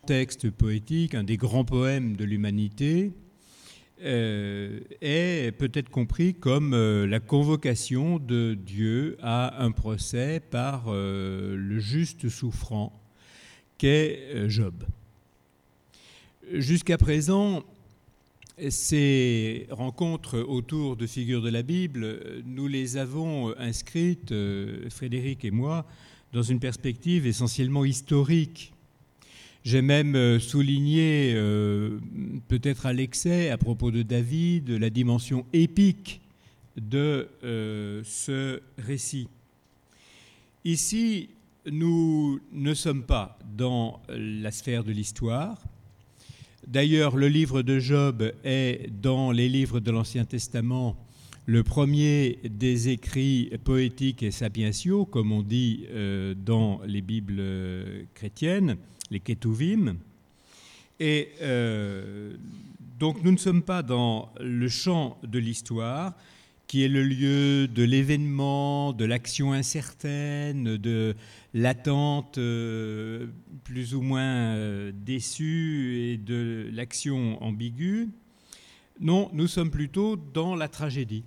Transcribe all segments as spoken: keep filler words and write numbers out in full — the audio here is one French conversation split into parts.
textes poétiques, un des grands poèmes de l'humanité, euh, est peut-être compris comme euh, la convocation de Dieu à un procès par euh, le juste souffrant qu'est euh, Job. Jusqu'à présent, ces rencontres autour de figures de la Bible, nous les avons inscrites, euh, Frédéric et moi, dans une perspective essentiellement historique. J'ai même souligné, euh, peut-être à l'excès, à propos de David, la dimension épique de euh, ce récit. Ici, nous ne sommes pas dans la sphère de l'histoire. D'ailleurs, le livre de Job est, dans les livres de l'Ancien Testament, le premier des écrits poétiques et sapientiaux, comme on dit euh, dans les Bibles chrétiennes, les Ketuvim. Et euh, donc, nous ne sommes pas dans le champ de l'histoire, qui est le lieu de l'événement, de l'action incertaine, de l'attente euh, plus ou moins euh, déçue et de l'action ambiguë. Non, nous sommes plutôt dans la tragédie.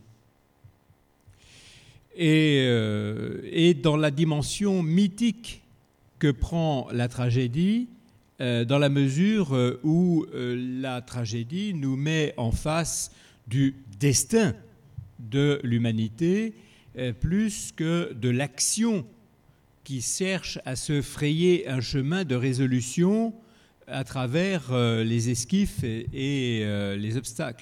Et, euh, et dans la dimension mythique que prend la tragédie, euh, dans la mesure où euh, la tragédie nous met en face du destin de l'humanité, euh, plus que de l'action qui cherche à se frayer un chemin de résolution à travers euh, les esquifs et, et euh, les obstacles.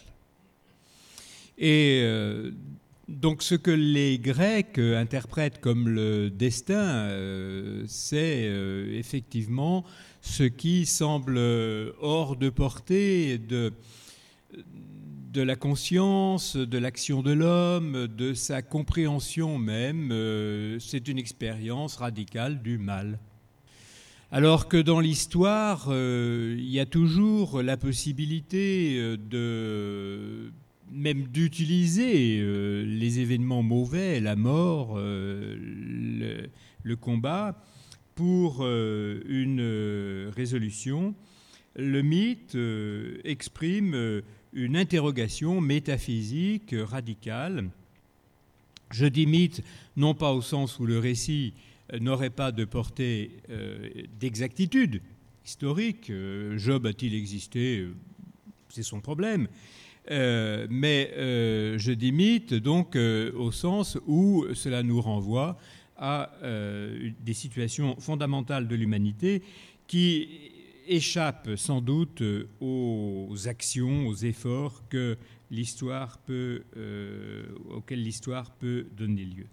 Et euh, donc ce que les Grecs interprètent comme le destin, euh, c'est euh, effectivement ce qui semble hors de portée de de la conscience, de l'action de l'homme, de sa compréhension même. Euh, c'est une expérience radicale du mal. Alors que dans l'histoire, euh, il y a toujours la possibilité de, même d'utiliser euh, les événements mauvais, la mort, euh, le, le combat, pour euh, une résolution. Le mythe euh, exprime euh, une interrogation métaphysique radicale. Je dis mythe, non pas au sens où le récit n'aurait pas de portée euh, d'exactitude historique. Euh, Job a-t-il existé ? C'est son problème. Euh, mais euh, je dis mythe, donc, euh, au sens où cela nous renvoie à euh, des situations fondamentales de l'humanité qui échappe sans doute aux actions, aux efforts que l'histoire peut, euh, auxquels l'histoire peut donner lieu.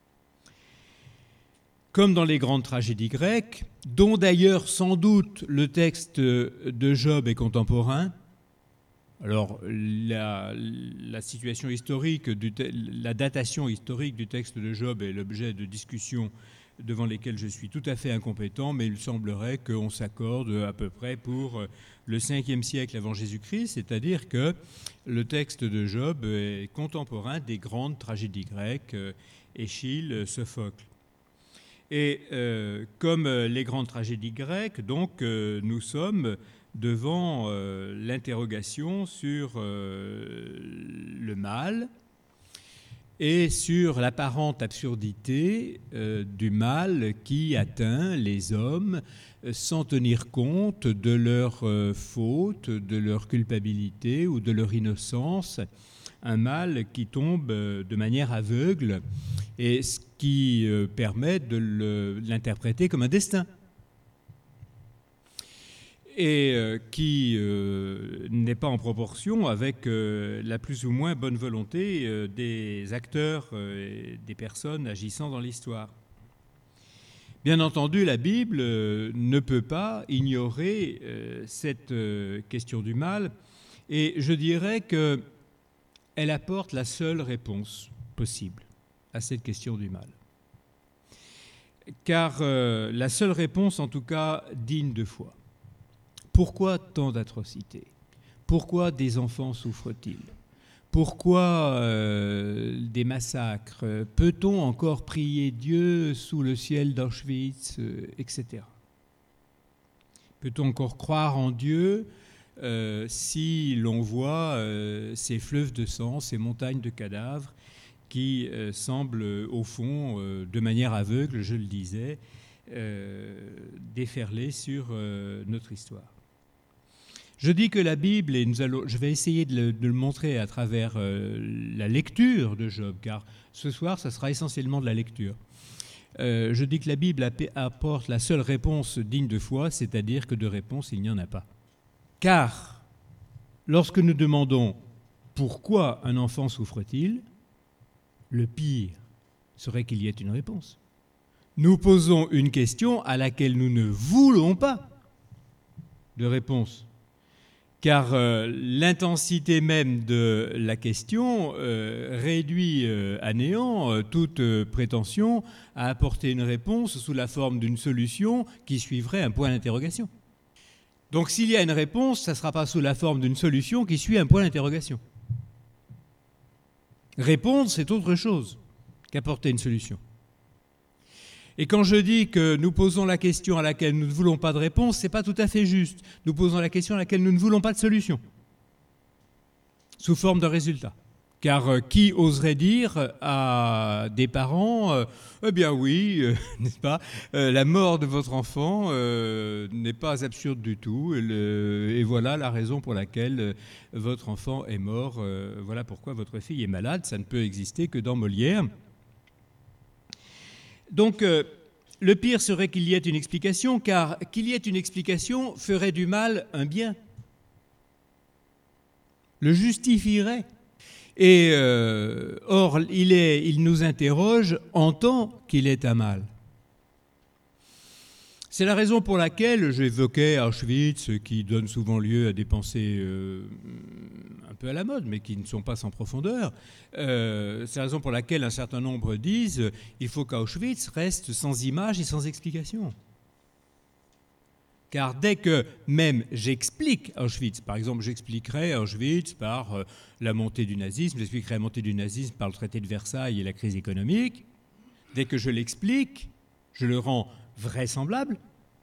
Comme dans les grandes tragédies grecques, dont d'ailleurs sans doute le texte de Job est contemporain. Alors la, la situation historique, du te, la datation historique du texte de Job est l'objet de discussions devant lesquels je suis tout à fait incompétent, mais il semblerait qu'on s'accorde à peu près pour le cinquième siècle avant Jésus-Christ, c'est-à-dire que le texte de Job est contemporain des grandes tragédies grecques, Échille, Sophocle. Et euh, comme les grandes tragédies grecques, donc euh, nous sommes devant euh, l'interrogation sur euh, le mal, et sur l'apparente absurdité euh, du mal qui atteint les hommes euh, sans tenir compte de leurs euh, fautes, de leur culpabilité ou de leur innocence, un mal qui tombe euh, de manière aveugle et ce qui euh, permet de, le, de l'interpréter comme un destin. Et euh, qui euh, n'est pas en proportion avec euh, la plus ou moins bonne volonté euh, des acteurs euh, et des personnes agissant dans l'histoire. Bien entendu, la Bible euh, ne peut pas ignorer euh, cette euh, question du mal, et je dirais qu'elle apporte la seule réponse possible à cette question du mal. Car euh, la seule réponse, en tout cas, digne de foi. Pourquoi tant d'atrocités ? Pourquoi des enfants souffrent-ils ? Pourquoi euh, des massacres ? Peut-on encore prier Dieu sous le ciel d'Auschwitz, euh, et cetera. Peut-on encore croire en Dieu euh, si l'on voit euh, ces fleuves de sang, ces montagnes de cadavres qui euh, semblent, au fond, euh, de manière aveugle, je le disais, euh, déferler sur euh, notre histoire. Je dis que la Bible, et nous allons, je vais essayer de le, de le montrer à travers euh, la lecture de Job, car ce soir, ça sera essentiellement de la lecture. Euh, je dis que la Bible apporte la seule réponse digne de foi, c'est-à-dire que de réponse, il n'y en a pas. Car, lorsque nous demandons pourquoi un enfant souffre-t-il, le pire serait qu'il y ait une réponse. Nous posons une question à laquelle nous ne voulons pas de réponse. Car euh, l'intensité même de la question euh, réduit euh, à néant euh, toute euh, prétention à apporter une réponse sous la forme d'une solution qui suivrait un point d'interrogation. Donc s'il y a une réponse, ça ne sera pas sous la forme d'une solution qui suit un point d'interrogation. Répondre, c'est autre chose qu'apporter une solution. Et quand je dis que nous posons la question à laquelle nous ne voulons pas de réponse, ce n'est pas tout à fait juste. Nous posons la question à laquelle nous ne voulons pas de solution, sous forme de résultat. Car euh, qui oserait dire à des parents euh, « Eh bien oui, euh, n'est-ce pas, euh, la mort de votre enfant euh, n'est pas absurde du tout, et, le, et voilà la raison pour laquelle euh, votre enfant est mort, euh, voilà pourquoi votre fille est malade, ça ne peut exister que dans Molière ». Donc, euh, le pire serait qu'il y ait une explication, car qu'il y ait une explication ferait du mal un bien, le justifierait. Et euh, or, il, est, il nous interroge en tant qu'il est un mal. C'est la raison pour laquelle j'évoquais Auschwitz, qui donne souvent lieu à des pensées euh, un peu à la mode, mais qui ne sont pas sans profondeur. Euh, c'est la raison pour laquelle un certain nombre disent qu'il faut qu'Auschwitz reste sans image et sans explication. Car dès que même j'explique Auschwitz, par exemple j'expliquerai Auschwitz par euh, la montée du nazisme, j'expliquerai la montée du nazisme par le traité de Versailles et la crise économique, dès que je l'explique, je le rends vraisemblable.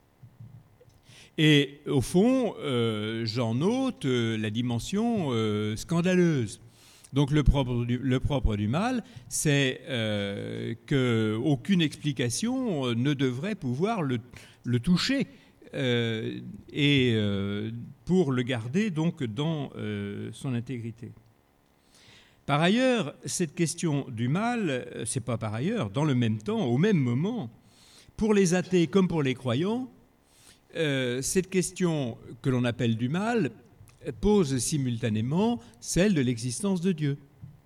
Et au fond, euh, j'en ôte euh, la dimension euh, scandaleuse. Donc le propre du, le propre du mal, c'est euh, qu'aucune explication ne devrait pouvoir le, le toucher euh, et euh, pour le garder donc dans euh, son intégrité. Par ailleurs, cette question du mal, c'est pas par ailleurs, dans le même temps, au même moment, pour les athées comme pour les croyants, euh, cette question que l'on appelle du mal pose simultanément celle de l'existence de Dieu.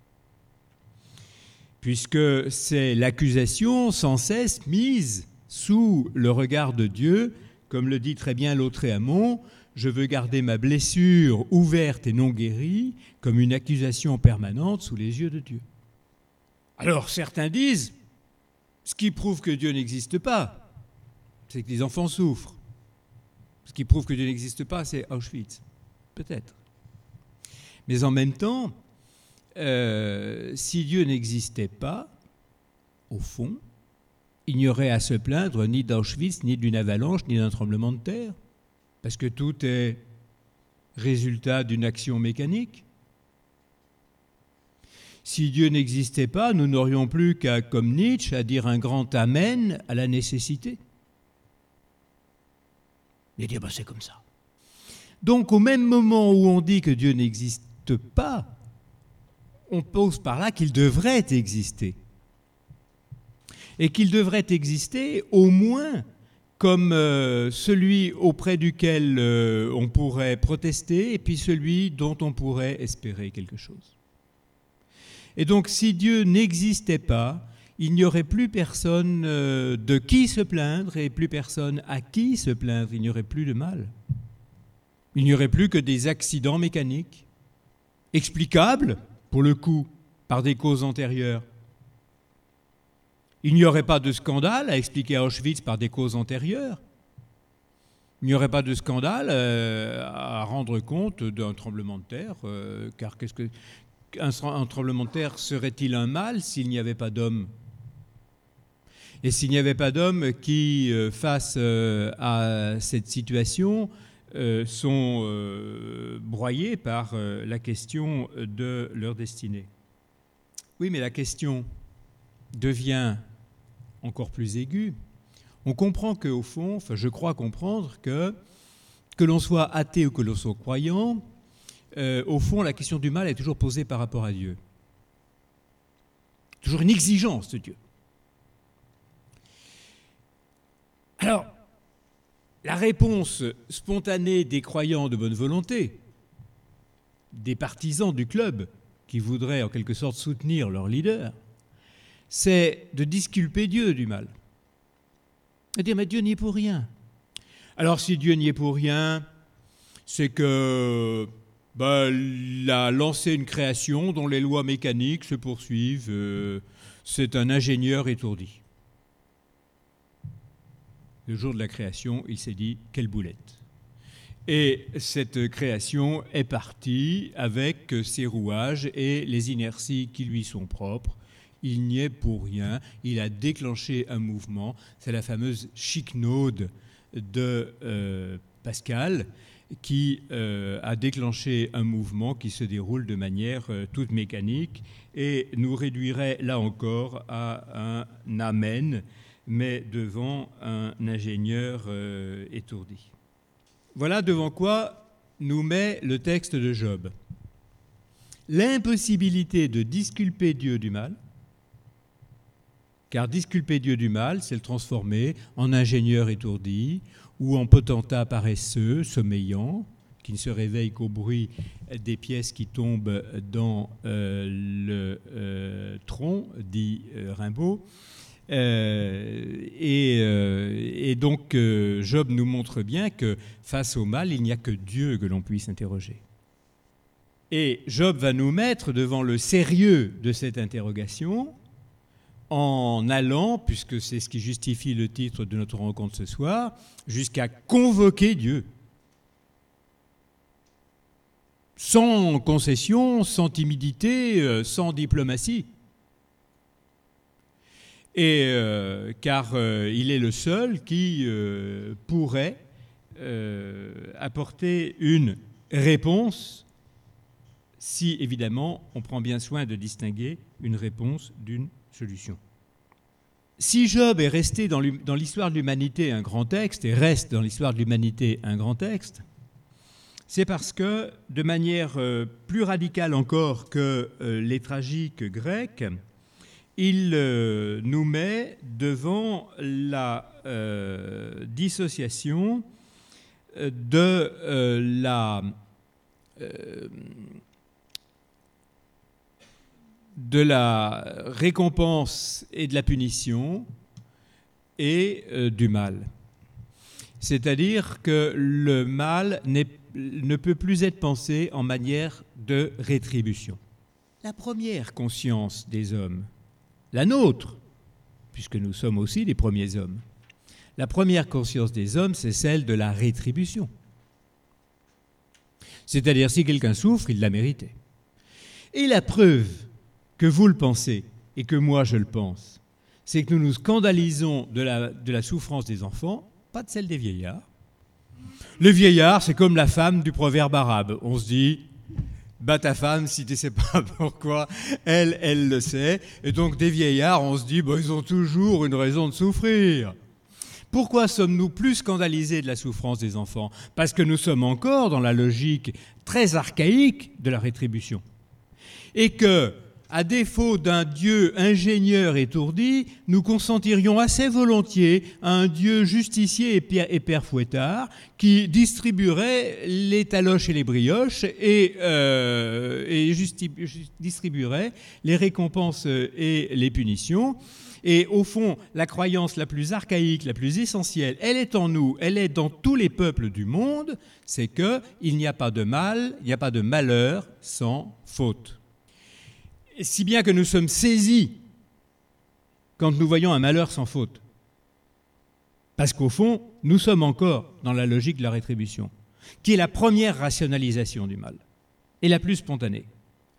Puisque c'est l'accusation sans cesse mise sous le regard de Dieu, comme le dit très bien Lautréamont, je veux garder ma blessure ouverte et non guérie comme une accusation permanente sous les yeux de Dieu. Alors certains disent, ce qui prouve que Dieu n'existe pas, c'est que les enfants souffrent. Ce qui prouve que Dieu n'existe pas, c'est Auschwitz. Peut-être. Mais en même temps, euh, si Dieu n'existait pas, au fond, il n'y aurait à se plaindre ni d'Auschwitz, ni d'une avalanche, ni d'un tremblement de terre, parce que tout est résultat d'une action mécanique. Si Dieu n'existait pas, nous n'aurions plus qu'à, comme Nietzsche, à dire un grand amen à la nécessité. Et dire, ben, c'est comme ça. Donc, au même moment où on dit que Dieu n'existe pas, on pose par là qu'il devrait exister. Et qu'il devrait exister au moins comme euh, celui auprès duquel euh, on pourrait protester et puis celui dont on pourrait espérer quelque chose. Et donc, si Dieu n'existait pas, il n'y aurait plus personne euh, de qui se plaindre et plus personne à qui se plaindre. Il n'y aurait plus de mal. Il n'y aurait plus que des accidents mécaniques, explicables, pour le coup, par des causes antérieures. Il n'y aurait pas de scandale à expliquer à Auschwitz par des causes antérieures. Il n'y aurait pas de scandale euh, à rendre compte d'un tremblement de terre, euh, car qu'est-ce que, un, un tremblement de terre serait-il un mal s'il n'y avait pas d'homme ? Et s'il n'y avait pas d'hommes qui, euh, face euh, à cette situation, euh, sont euh, broyés par euh, la question de leur destinée. Oui, mais la question devient encore plus aiguë. On comprend qu'au fond, enfin je crois comprendre que, que l'on soit athée ou que l'on soit croyant, euh, au fond la question du mal est toujours posée par rapport à Dieu. Toujours une exigence de Dieu. Alors, la réponse spontanée des croyants de bonne volonté, des partisans du club qui voudraient en quelque sorte soutenir leur leader, c'est de disculper Dieu du mal. Et dire, mais Dieu n'y est pour rien. Alors si Dieu n'y est pour rien, c'est que ben, il a lancé une création dont les lois mécaniques se poursuivent. Euh, c'est un ingénieur étourdi. Le jour de la création, il s'est dit « quelle boulette !» Et cette création est partie avec ses rouages et les inerties qui lui sont propres. Il n'y est pour rien. Il a déclenché un mouvement. C'est la fameuse chiquenaude de euh, Pascal qui euh, a déclenché un mouvement qui se déroule de manière euh, toute mécanique et nous réduirait là encore à un amen, mais devant un ingénieur euh, étourdi. Voilà devant quoi nous met le texte de Job. L'impossibilité de disculper Dieu du mal, car disculper Dieu du mal, c'est le transformer en ingénieur étourdi ou en potentat paresseux, sommeillant, qui ne se réveille qu'au bruit des pièces qui tombent dans euh, le euh, tronc, dit euh, Rimbaud. Euh, et, euh, et donc euh, Job nous montre bien que face au mal, il n'y a que Dieu que l'on puisse interroger. Et Job va nous mettre devant le sérieux de cette interrogation en allant, puisque c'est ce qui justifie le titre de notre rencontre ce soir, jusqu'à convoquer Dieu. Sans concession, sans timidité, sans diplomatie. Et euh, car euh, il est le seul qui euh, pourrait euh, apporter une réponse si, évidemment, on prend bien soin de distinguer une réponse d'une solution. Si Job est resté dans l'histoire de l'humanité un grand texte, et reste dans l'histoire de l'humanité un grand texte, c'est parce que, de manière euh, plus radicale encore que euh, les tragiques grecs, il euh, nous met devant la euh, dissociation de euh, la, euh, de la récompense et de la punition et euh, du mal. C'est-à-dire que le mal n'est, ne peut plus être pensé en manière de rétribution. La première conscience des hommes, la nôtre, puisque nous sommes aussi les premiers hommes. La première conscience des hommes, c'est celle de la rétribution. C'est-à-dire, si quelqu'un souffre, il l'a mérité. Et la preuve que vous le pensez et que moi je le pense, c'est que nous nous scandalisons de la, de la souffrance des enfants, pas de celle des vieillards. Le vieillard, c'est comme la femme du proverbe arabe. On se dit... Bats ta femme si tu ne sais pas pourquoi, elle, elle le sait. Et donc des vieillards, on se dit, bah, ils ont toujours une raison de souffrir. Pourquoi sommes-nous plus scandalisés de la souffrance des enfants ? Parce que nous sommes encore dans la logique très archaïque de la rétribution. Et que, à défaut d'un Dieu ingénieur étourdi, nous consentirions assez volontiers à un Dieu justicier et père Fouettard qui distribuerait les taloches et les brioches et, euh, et justi- distribuerait les récompenses et les punitions. Et au fond, la croyance la plus archaïque, la plus essentielle, elle est en nous, elle est dans tous les peuples du monde, c'est qu'il n'y a pas de mal, il n'y a pas de malheur sans faute. Si bien que nous sommes saisis quand nous voyons un malheur sans faute. Parce qu'au fond, nous sommes encore dans la logique de la rétribution, qui est la première rationalisation du mal, et la plus spontanée.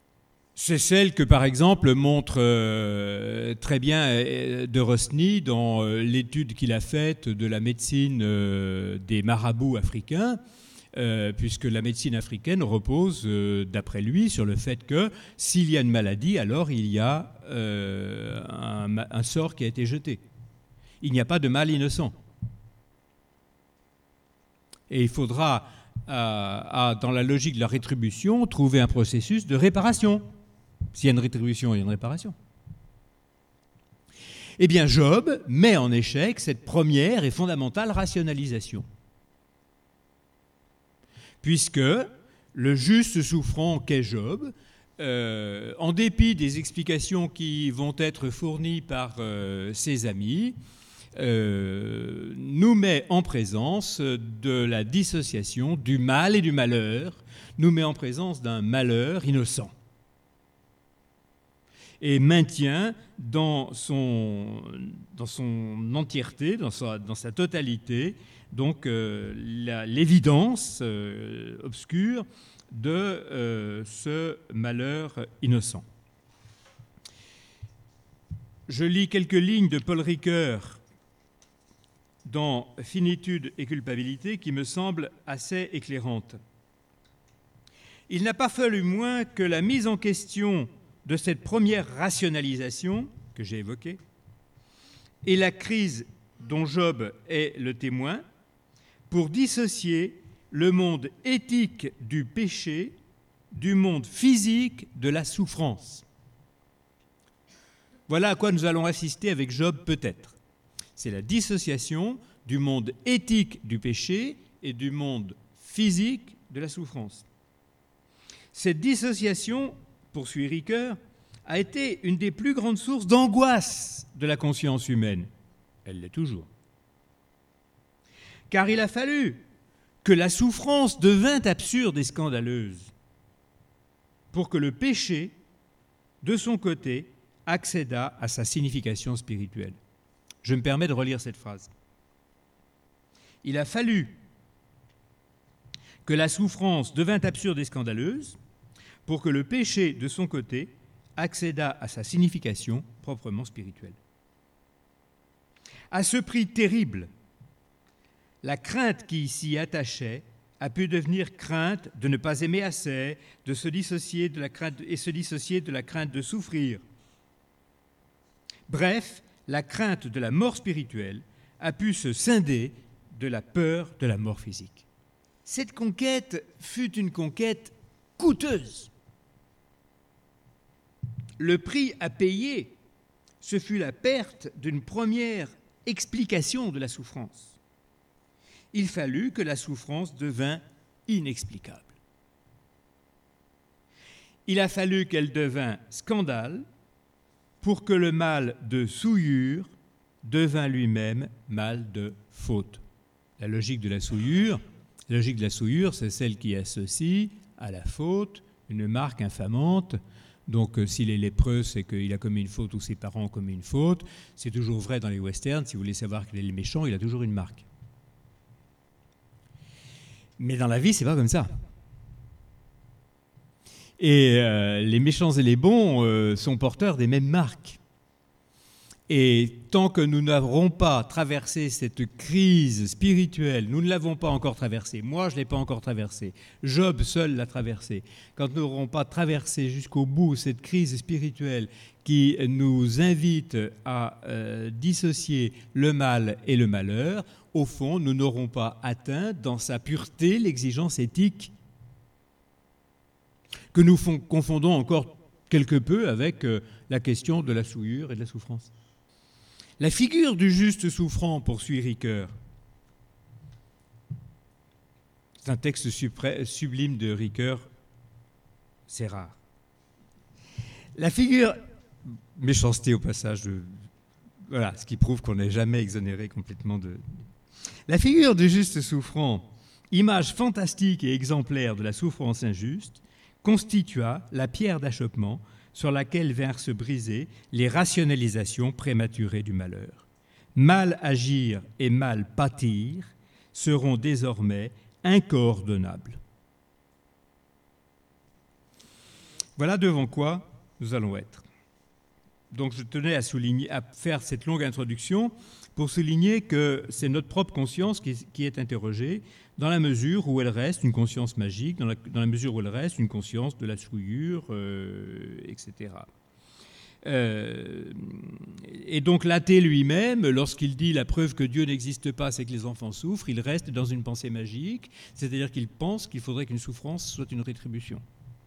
C'est celle que, par exemple, montre euh, très bien euh, de Rosny dans euh, l'étude qu'il a faite de la médecine euh, des marabouts africains, euh, puisque la médecine africaine repose, euh, d'après lui, sur le fait que s'il y a une maladie, alors il y a euh, un, un sort qui a été jeté. Il n'y a pas de mal innocent. Et il faudra, à, à, dans la logique de la rétribution, trouver un processus de réparation. S'il y a une rétribution, il y a une réparation. Eh bien, Job met en échec cette première et fondamentale rationalisation. Puisque le juste souffrant qu'est Job, euh, en dépit des explications qui vont être fournies par euh, ses amis, euh, nous met en présence de la dissociation du mal et du malheur, nous met en présence d'un malheur innocent. Et maintient dans son, dans son entièreté, dans sa, dans sa totalité, donc euh, la, l'évidence euh, obscure de euh, ce malheur innocent. Je lis quelques lignes de Paul Ricoeur dans Finitude et culpabilité qui me semblent assez éclairantes. Il n'a pas fallu moins que la mise en question de cette première rationalisation que j'ai évoquée et la crise dont Job est le témoin pour dissocier le monde éthique du péché du monde physique de la souffrance. Voilà à quoi nous allons assister avec Job peut-être. C'est la dissociation du monde éthique du péché et du monde physique de la souffrance. Cette dissociation, poursuit Ricoeur, a été une des plus grandes sources d'angoisse de la conscience humaine. Elle l'est toujours. Car il a fallu que la souffrance devint absurde et scandaleuse pour que le péché, de son côté, accédât à sa signification spirituelle. Je me permets de relire cette phrase. Il a fallu que la souffrance devint absurde et scandaleuse pour que le péché, de son côté, accédât à sa signification proprement spirituelle. À ce prix terrible, la crainte qui s'y attachait a pu devenir crainte de ne pas aimer assez, de se dissocier de la crainte et se dissocier de la crainte de souffrir. Bref, la crainte de la mort spirituelle a pu se scinder de la peur de la mort physique. Cette conquête fut une conquête coûteuse. Le prix à payer, ce fut la perte d'une première explication de la souffrance. Il fallut que la souffrance devint inexplicable. Il a fallu qu'elle devint scandale pour que le mal de souillure devint lui-même mal de faute. La logique de la souillure, la logique de la souillure, c'est celle qui associe à la faute une marque infamante. Donc, euh, s'il est lépreux, c'est qu'il a commis une faute ou ses parents ont commis une faute. C'est toujours vrai dans les westerns. Si vous voulez savoir qu'il est le méchant, il a toujours une marque. Mais dans la vie, c'est pas comme ça. Et euh, les méchants et les bons euh, sont porteurs des mêmes marques. Et tant que nous n'aurons pas traversé cette crise spirituelle, nous ne l'avons pas encore traversée, moi je ne l'ai pas encore traversée, Job seul l'a traversée, quand nous n'aurons pas traversé jusqu'au bout cette crise spirituelle qui nous invite à euh, dissocier le mal et le malheur, au fond, nous n'aurons pas atteint dans sa pureté l'exigence éthique que nous confondons encore quelque peu avec euh, la question de la souillure et de la souffrance. La figure du juste souffrant, poursuit Ricoeur. C'est un texte supré- sublime de Ricoeur, c'est rare. La figure, méchanceté au passage, de, voilà, ce qui prouve qu'on n'est jamais exonéré complètement de... La figure du juste souffrant, image fantastique et exemplaire de la souffrance injuste, constitua la pierre d'achoppement sur laquelle vinrent se briser les rationalisations prématurées du malheur. Mal agir et mal pâtir seront désormais incoordonnables. Voilà devant quoi nous allons être. Donc je tenais à, souligner, à faire cette longue introduction pour souligner que c'est notre propre conscience qui, qui est interrogée, dans la mesure où elle reste une conscience magique, dans la, dans la mesure où elle reste une conscience de la souillure, euh, et cetera. Euh, et donc l'athée lui-même, lorsqu'il dit la preuve que Dieu n'existe pas, c'est que les enfants souffrent, il reste dans une pensée magique, c'est-à-dire qu'il pense qu'il faudrait qu'une souffrance soit une rétribution.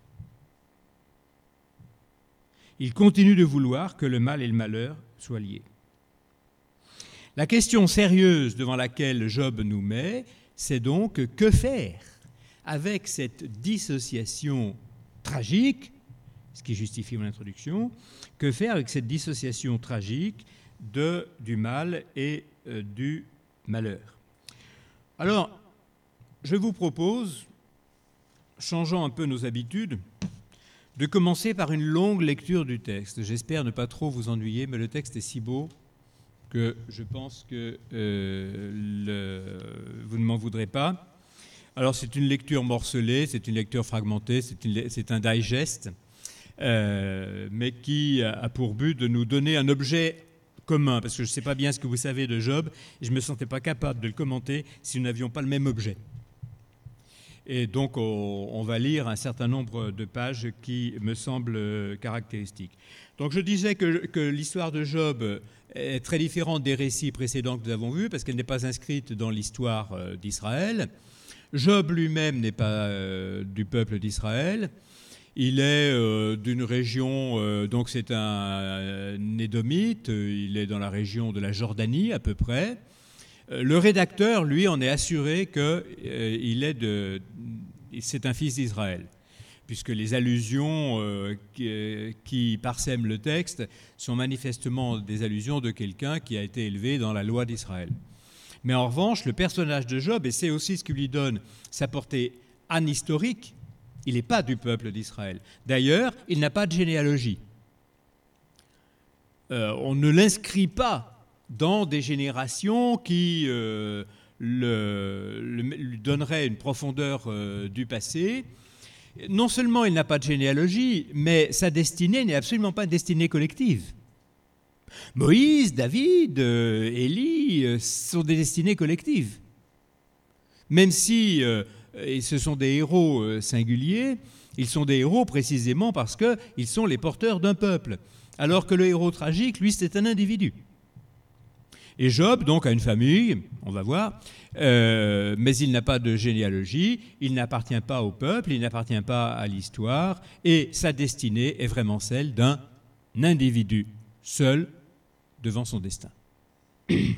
Il continue de vouloir que le mal et le malheur soient liés. La question sérieuse devant laquelle Job nous met, c'est donc que faire avec cette dissociation tragique, ce qui justifie mon introduction, que faire avec cette dissociation tragique de, du mal et euh, du malheur. Alors, je vous propose, changeant un peu nos habitudes, de commencer par une longue lecture du texte. J'espère ne pas trop vous ennuyer, mais le texte est si beau que je pense que euh, le, vous ne m'en voudrez pas. Alors c'est une lecture morcelée, c'est une lecture fragmentée, c'est, une, c'est un digest, euh, mais qui a pour but de nous donner un objet commun, parce que je ne sais pas bien ce que vous savez de Job, et je ne me sentais pas capable de le commenter si nous n'avions pas le même objet. Et donc, on va lire un certain nombre de pages qui me semblent caractéristiques. Donc, je disais que, que l'histoire de Job est très différente des récits précédents que nous avons vus, parce qu'elle n'est pas inscrite dans l'histoire d'Israël. Job lui-même n'est pas euh, du peuple d'Israël. Il est euh, d'une région, euh, donc c'est un, un Édomite, il est dans la région de la Jordanie à peu près. Le rédacteur, lui, en est assuré qu'il euh, est de, c'est un fils d'Israël, puisque les allusions euh, qui, qui parsèment le texte sont manifestement des allusions de quelqu'un qui a été élevé dans la loi d'Israël. Mais en revanche, le personnage de Job, et c'est aussi ce qui lui donne sa portée anhistorique, il n'est pas du peuple d'Israël. D'ailleurs, il n'a pas de généalogie. Euh, on ne l'inscrit pas dans des générations qui euh, le, le, lui donneraient une profondeur euh, du passé. Non seulement il n'a pas de généalogie, mais sa destinée n'est absolument pas une destinée collective. Moïse, David, euh, Élie euh, sont des destinées collectives. Même si euh, ce sont des héros euh, singuliers, ils sont des héros précisément parce qu'ils sont les porteurs d'un peuple. Alors que le héros tragique, lui, c'est un individu. Et Job, donc, a une famille, on va voir, euh, mais il n'a pas de généalogie, il n'appartient pas au peuple, il n'appartient pas à l'histoire, et sa destinée est vraiment celle d'un individu, seul devant son destin. Il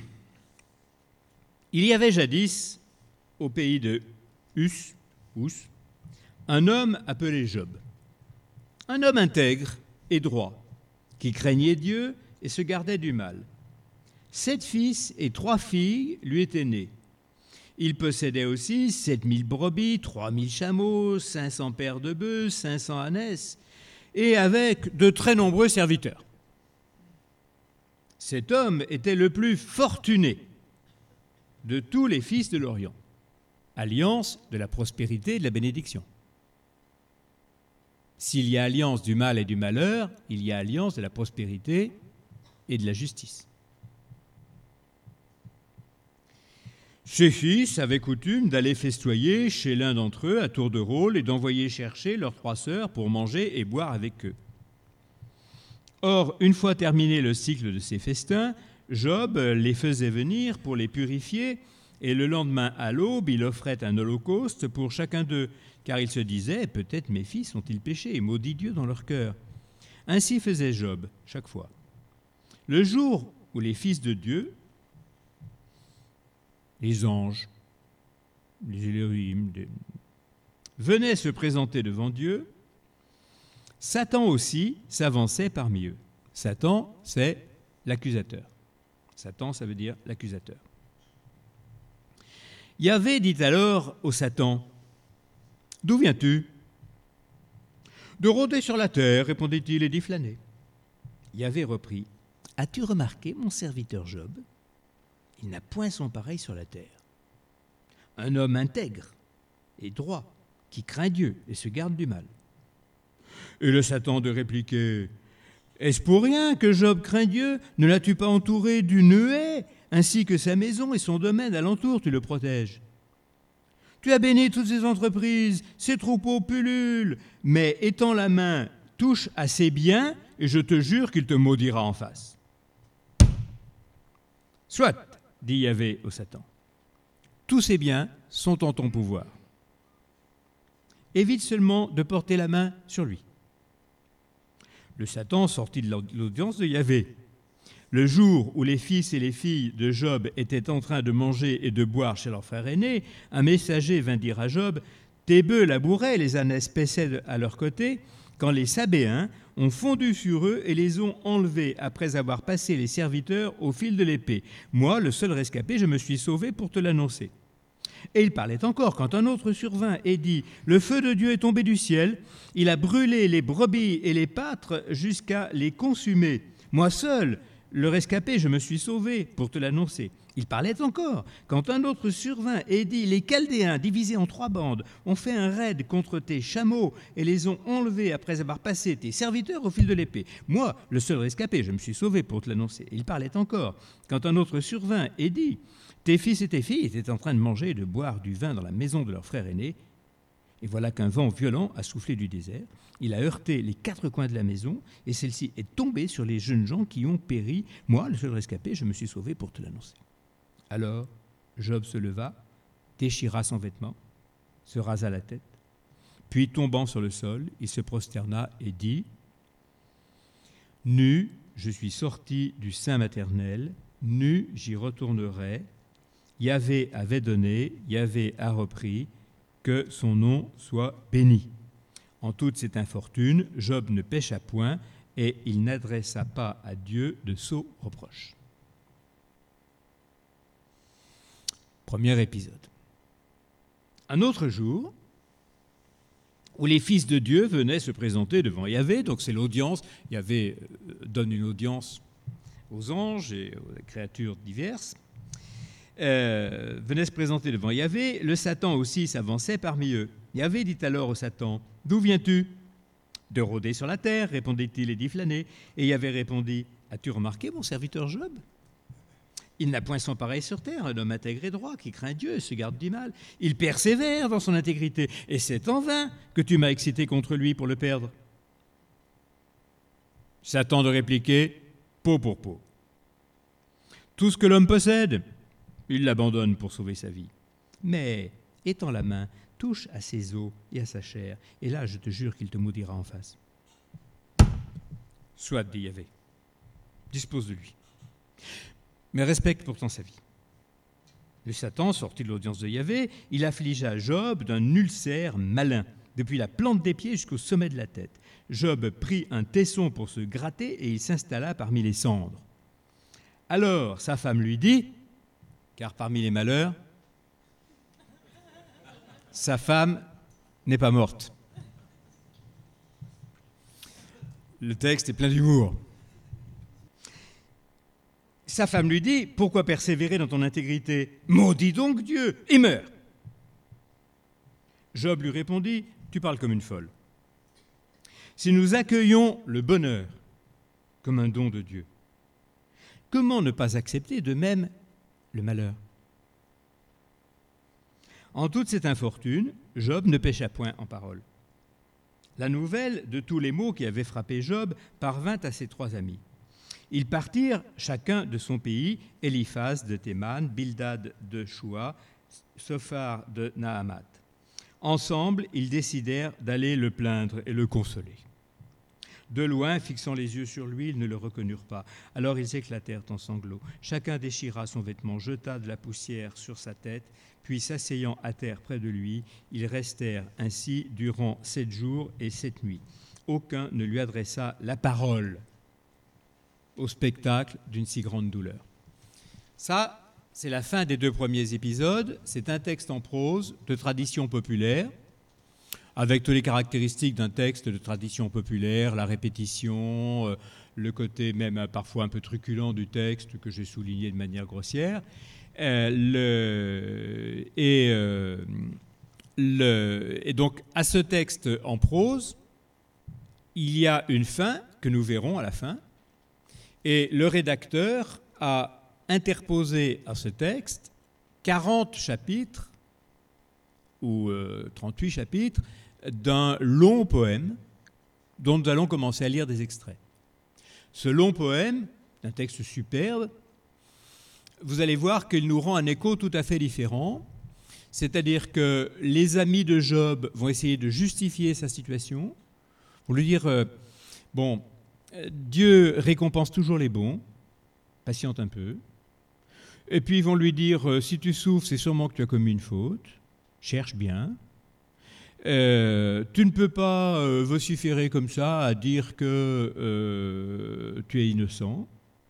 y avait jadis, au pays de Us, Us, un homme appelé Job, un homme intègre et droit, qui craignait Dieu et se gardait du mal. Sept fils et trois filles lui étaient nés. Il possédait aussi sept mille brebis, trois mille chameaux, cinq cents paires de bœufs, cinq cents ânesses, et avec de très nombreux serviteurs. Cet homme était le plus fortuné de tous les fils de l'Orient. Alliance de la prospérité et de la bénédiction. S'il y a alliance du mal et du malheur, il y a alliance de la prospérité et de la justice. Ses fils avaient coutume d'aller festoyer chez l'un d'entre eux à tour de rôle et d'envoyer chercher leurs trois sœurs pour manger et boire avec eux. Or, une fois terminé le cycle de ces festins, Job les faisait venir pour les purifier, et le lendemain à l'aube, il offrait un holocauste pour chacun d'eux, car il se disait « Peut-être mes fils ont-ils péché et maudit Dieu dans leur cœur ». Ainsi faisait Job chaque fois. Le jour où les fils de Dieu, les anges, les Élohim, les... venaient se présenter devant Dieu, Satan aussi s'avançait parmi eux. Satan, c'est l'accusateur. Satan, ça veut dire l'accusateur. Yahvé dit alors au Satan, « D'où viens-tu » ?»« De rôder sur la terre, répondit-il, et d'y flâner. » Yahvé reprit, « As-tu remarqué mon serviteur Job ? Il n'a point son pareil sur la terre. Un homme intègre et droit, qui craint Dieu et se garde du mal. Et le Satan de répliquer « Est-ce pour rien que Job craint Dieu? Ne l'as-tu pas entouré d'une haie, ainsi que sa maison et son domaine alentour, tu le protèges? Tu as béni toutes ses entreprises, ses troupeaux pullulent, mais étends la main, touche à ses biens, et je te jure qu'il te maudira en face. » « Soit, dit Yahvé au Satan, tous ces biens sont en ton pouvoir. Évite seulement de porter la main sur lui. » Le Satan sortit de l'audience de Yahvé. Le jour où les fils et les filles de Job étaient en train de manger et de boire chez leur frère aîné, un messager vint dire à Job « Tes bœufs labouraient, les ânesses paissaient à leur côté, quand les Sabéens ont fondu sur eux et les ont enlevés après avoir passé les serviteurs au fil de l'épée. Moi, le seul rescapé, je me suis sauvé pour te l'annoncer. » Et il parlait encore quand un autre survint et dit « Le feu de Dieu est tombé du ciel, il a brûlé les brebis et les pâtres jusqu'à les consumer. Moi seul, le rescapé, je me suis sauvé pour te l'annoncer. » Il parlait encore quand un autre survint et dit « Les Chaldéens, divisés en trois bandes, ont fait un raid contre tes chameaux et les ont enlevés après avoir passé tes serviteurs au fil de l'épée. Moi, le seul rescapé, je me suis sauvé pour te l'annoncer. » Il parlait encore quand un autre survint et dit « Tes fils et tes filles étaient en train de manger et de boire du vin dans la maison de leur frère aîné. Et voilà qu'un vent violent a soufflé du désert. Il a heurté les quatre coins de la maison et celle-ci est tombée sur les jeunes gens qui ont péri. Moi, le seul rescapé, je me suis sauvé pour te l'annoncer. » Alors Job se leva, déchira son vêtement, se rasa la tête, puis tombant sur le sol, il se prosterna et dit « Nu, je suis sorti du sein maternel, nu, j'y retournerai. Yahvé avait donné, Yahvé a repris, que son nom soit béni. » En toute cette infortune, Job ne pécha point et il n'adressa pas à Dieu de sots reproches. Premier épisode. Un autre jour, où les fils de Dieu venaient se présenter devant Yahvé, donc c'est l'audience, Yahvé donne une audience aux anges et aux créatures diverses, euh, venaient se présenter devant Yahvé, le Satan aussi s'avançait parmi eux. Yahvé dit alors au Satan, « D'où viens-tu » ?»« De rôder sur la terre, répondit-il et d'y flâner. » Et Yahvé répondit, « As-tu remarqué mon serviteur Job ? Il n'a point son pareil sur terre, un homme intègre et droit, qui craint Dieu et se garde du mal. Il persévère dans son intégrité, et c'est en vain que tu m'as excité contre lui pour le perdre. » Satan de répliquer, peau pour peau. Tout ce que l'homme possède, il l'abandonne pour sauver sa vie. Mais, étends la main, touche à ses os et à sa chair, et là je te jure qu'il te maudira en face. Soit, dit Yahvé, dispose de lui. Mais respecte pourtant sa vie. Le Satan, sorti de l'audience de Yahvé, il affligea Job d'un ulcère malin, depuis la plante des pieds jusqu'au sommet de la tête. Job prit un tesson pour se gratter et il s'installa parmi les cendres. Alors sa femme lui dit, car parmi les malheurs, sa femme n'est pas morte. Le texte est plein d'humour. Sa femme lui dit, « Pourquoi persévérer dans ton intégrité ? Maudis donc Dieu et meurs !» Job lui répondit, « Tu parles comme une folle. Si nous accueillons le bonheur comme un don de Dieu, comment ne pas accepter de même le malheur ? » En toute cette infortune, Job ne pécha point en parole. La nouvelle de tous les maux qui avaient frappé Job parvint à ses trois amis. Ils partirent chacun de son pays, Éliphaz de Théman, Bildad de Shoua, Sophar de Naamath. Ensemble, ils décidèrent d'aller le plaindre et le consoler. De loin, fixant les yeux sur lui, ils ne le reconnurent pas. Alors ils éclatèrent en sanglots. Chacun déchira son vêtement, jeta de la poussière sur sa tête, puis s'asseyant à terre près de lui, ils restèrent ainsi durant sept jours et sept nuits. Aucun ne lui adressa la parole au spectacle d'une si grande douleur. Ça, c'est la fin des deux premiers épisodes. C'est un texte en prose de tradition populaire, avec toutes les caractéristiques d'un texte de tradition populaire, la répétition, euh, le côté même euh, parfois un peu truculent du texte que j'ai souligné de manière grossière. Euh, le, et, euh, le, et donc, à ce texte en prose, il y a une fin que nous verrons à la fin, et le rédacteur a interposé à ce texte quarante chapitres, ou euh, trente-huit chapitres, d'un long poème dont nous allons commencer à lire des extraits. Ce long poème, un texte superbe, vous allez voir qu'il nous rend un écho tout à fait différent, c'est-à-dire que les amis de Job vont essayer de justifier sa situation, vont lui dire, euh, bon, Dieu récompense toujours les bons, patiente un peu, et puis ils vont lui dire, euh, si tu souffres, c'est sûrement que tu as commis une faute, cherche bien. Euh, tu ne peux pas euh, vociférer comme ça à dire que euh, tu es innocent,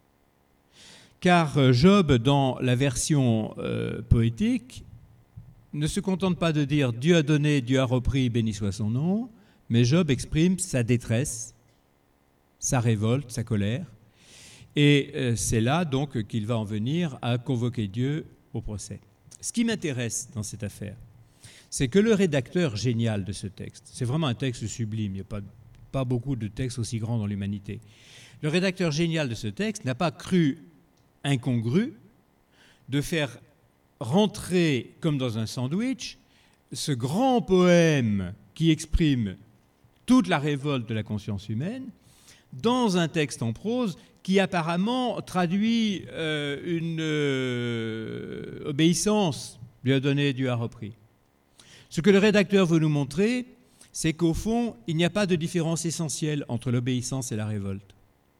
car Job, dans la version euh, poétique, ne se contente pas de dire « Dieu a donné, Dieu a repris, béni soit son nom », mais Job exprime sa détresse, sa révolte, sa colère, et euh, c'est là donc qu'il va en venir à convoquer Dieu au procès. Ce qui m'intéresse dans cette affaire, c'est que le rédacteur génial de ce texte, c'est vraiment un texte sublime, il n'y a pas, pas beaucoup de textes aussi grands dans l'humanité, le rédacteur génial de ce texte n'a pas cru incongru de faire rentrer, comme dans un sandwich, ce grand poème qui exprime toute la révolte de la conscience humaine dans un texte en prose qui apparemment traduit euh, une euh, obéissance. Dieu a donné, Dieu a repris. Ce que le rédacteur veut nous montrer, c'est qu'au fond, il n'y a pas de différence essentielle entre l'obéissance et la révolte.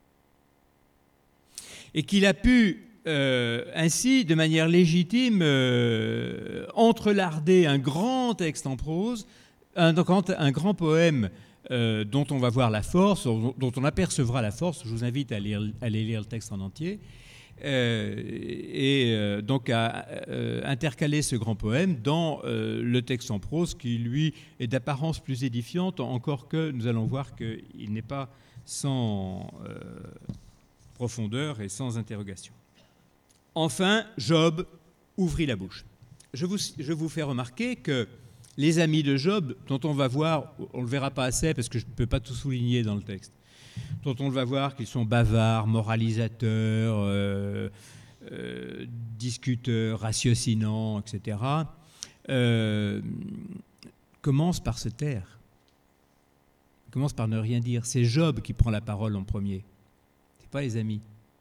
Et qu'il a pu euh, ainsi, de manière légitime, euh, entrelarder un grand texte en prose, un, un grand poème euh, dont on va voir la force, dont on apercevra la force. Je vous invite à, lire, à aller lire le texte en entier. Euh, et euh, donc à euh, intercaler ce grand poème dans euh, le texte en prose qui, lui, est d'apparence plus édifiante, encore que nous allons voir qu'il n'est pas sans euh, profondeur et sans interrogation. Enfin, Job ouvrit la bouche. Je vous, je vous fais remarquer que les amis de Job, dont on va voir, on ne le verra pas assez parce que je ne peux pas tout souligner dans le texte, dont on va voir qu'ils sont bavards, moralisateurs, euh, euh, discuteurs, ratiocinants, et cetera, euh, commencent par se taire, commencent par ne rien dire. C'est Job qui prend la parole en premier, ce n'est pas les amis.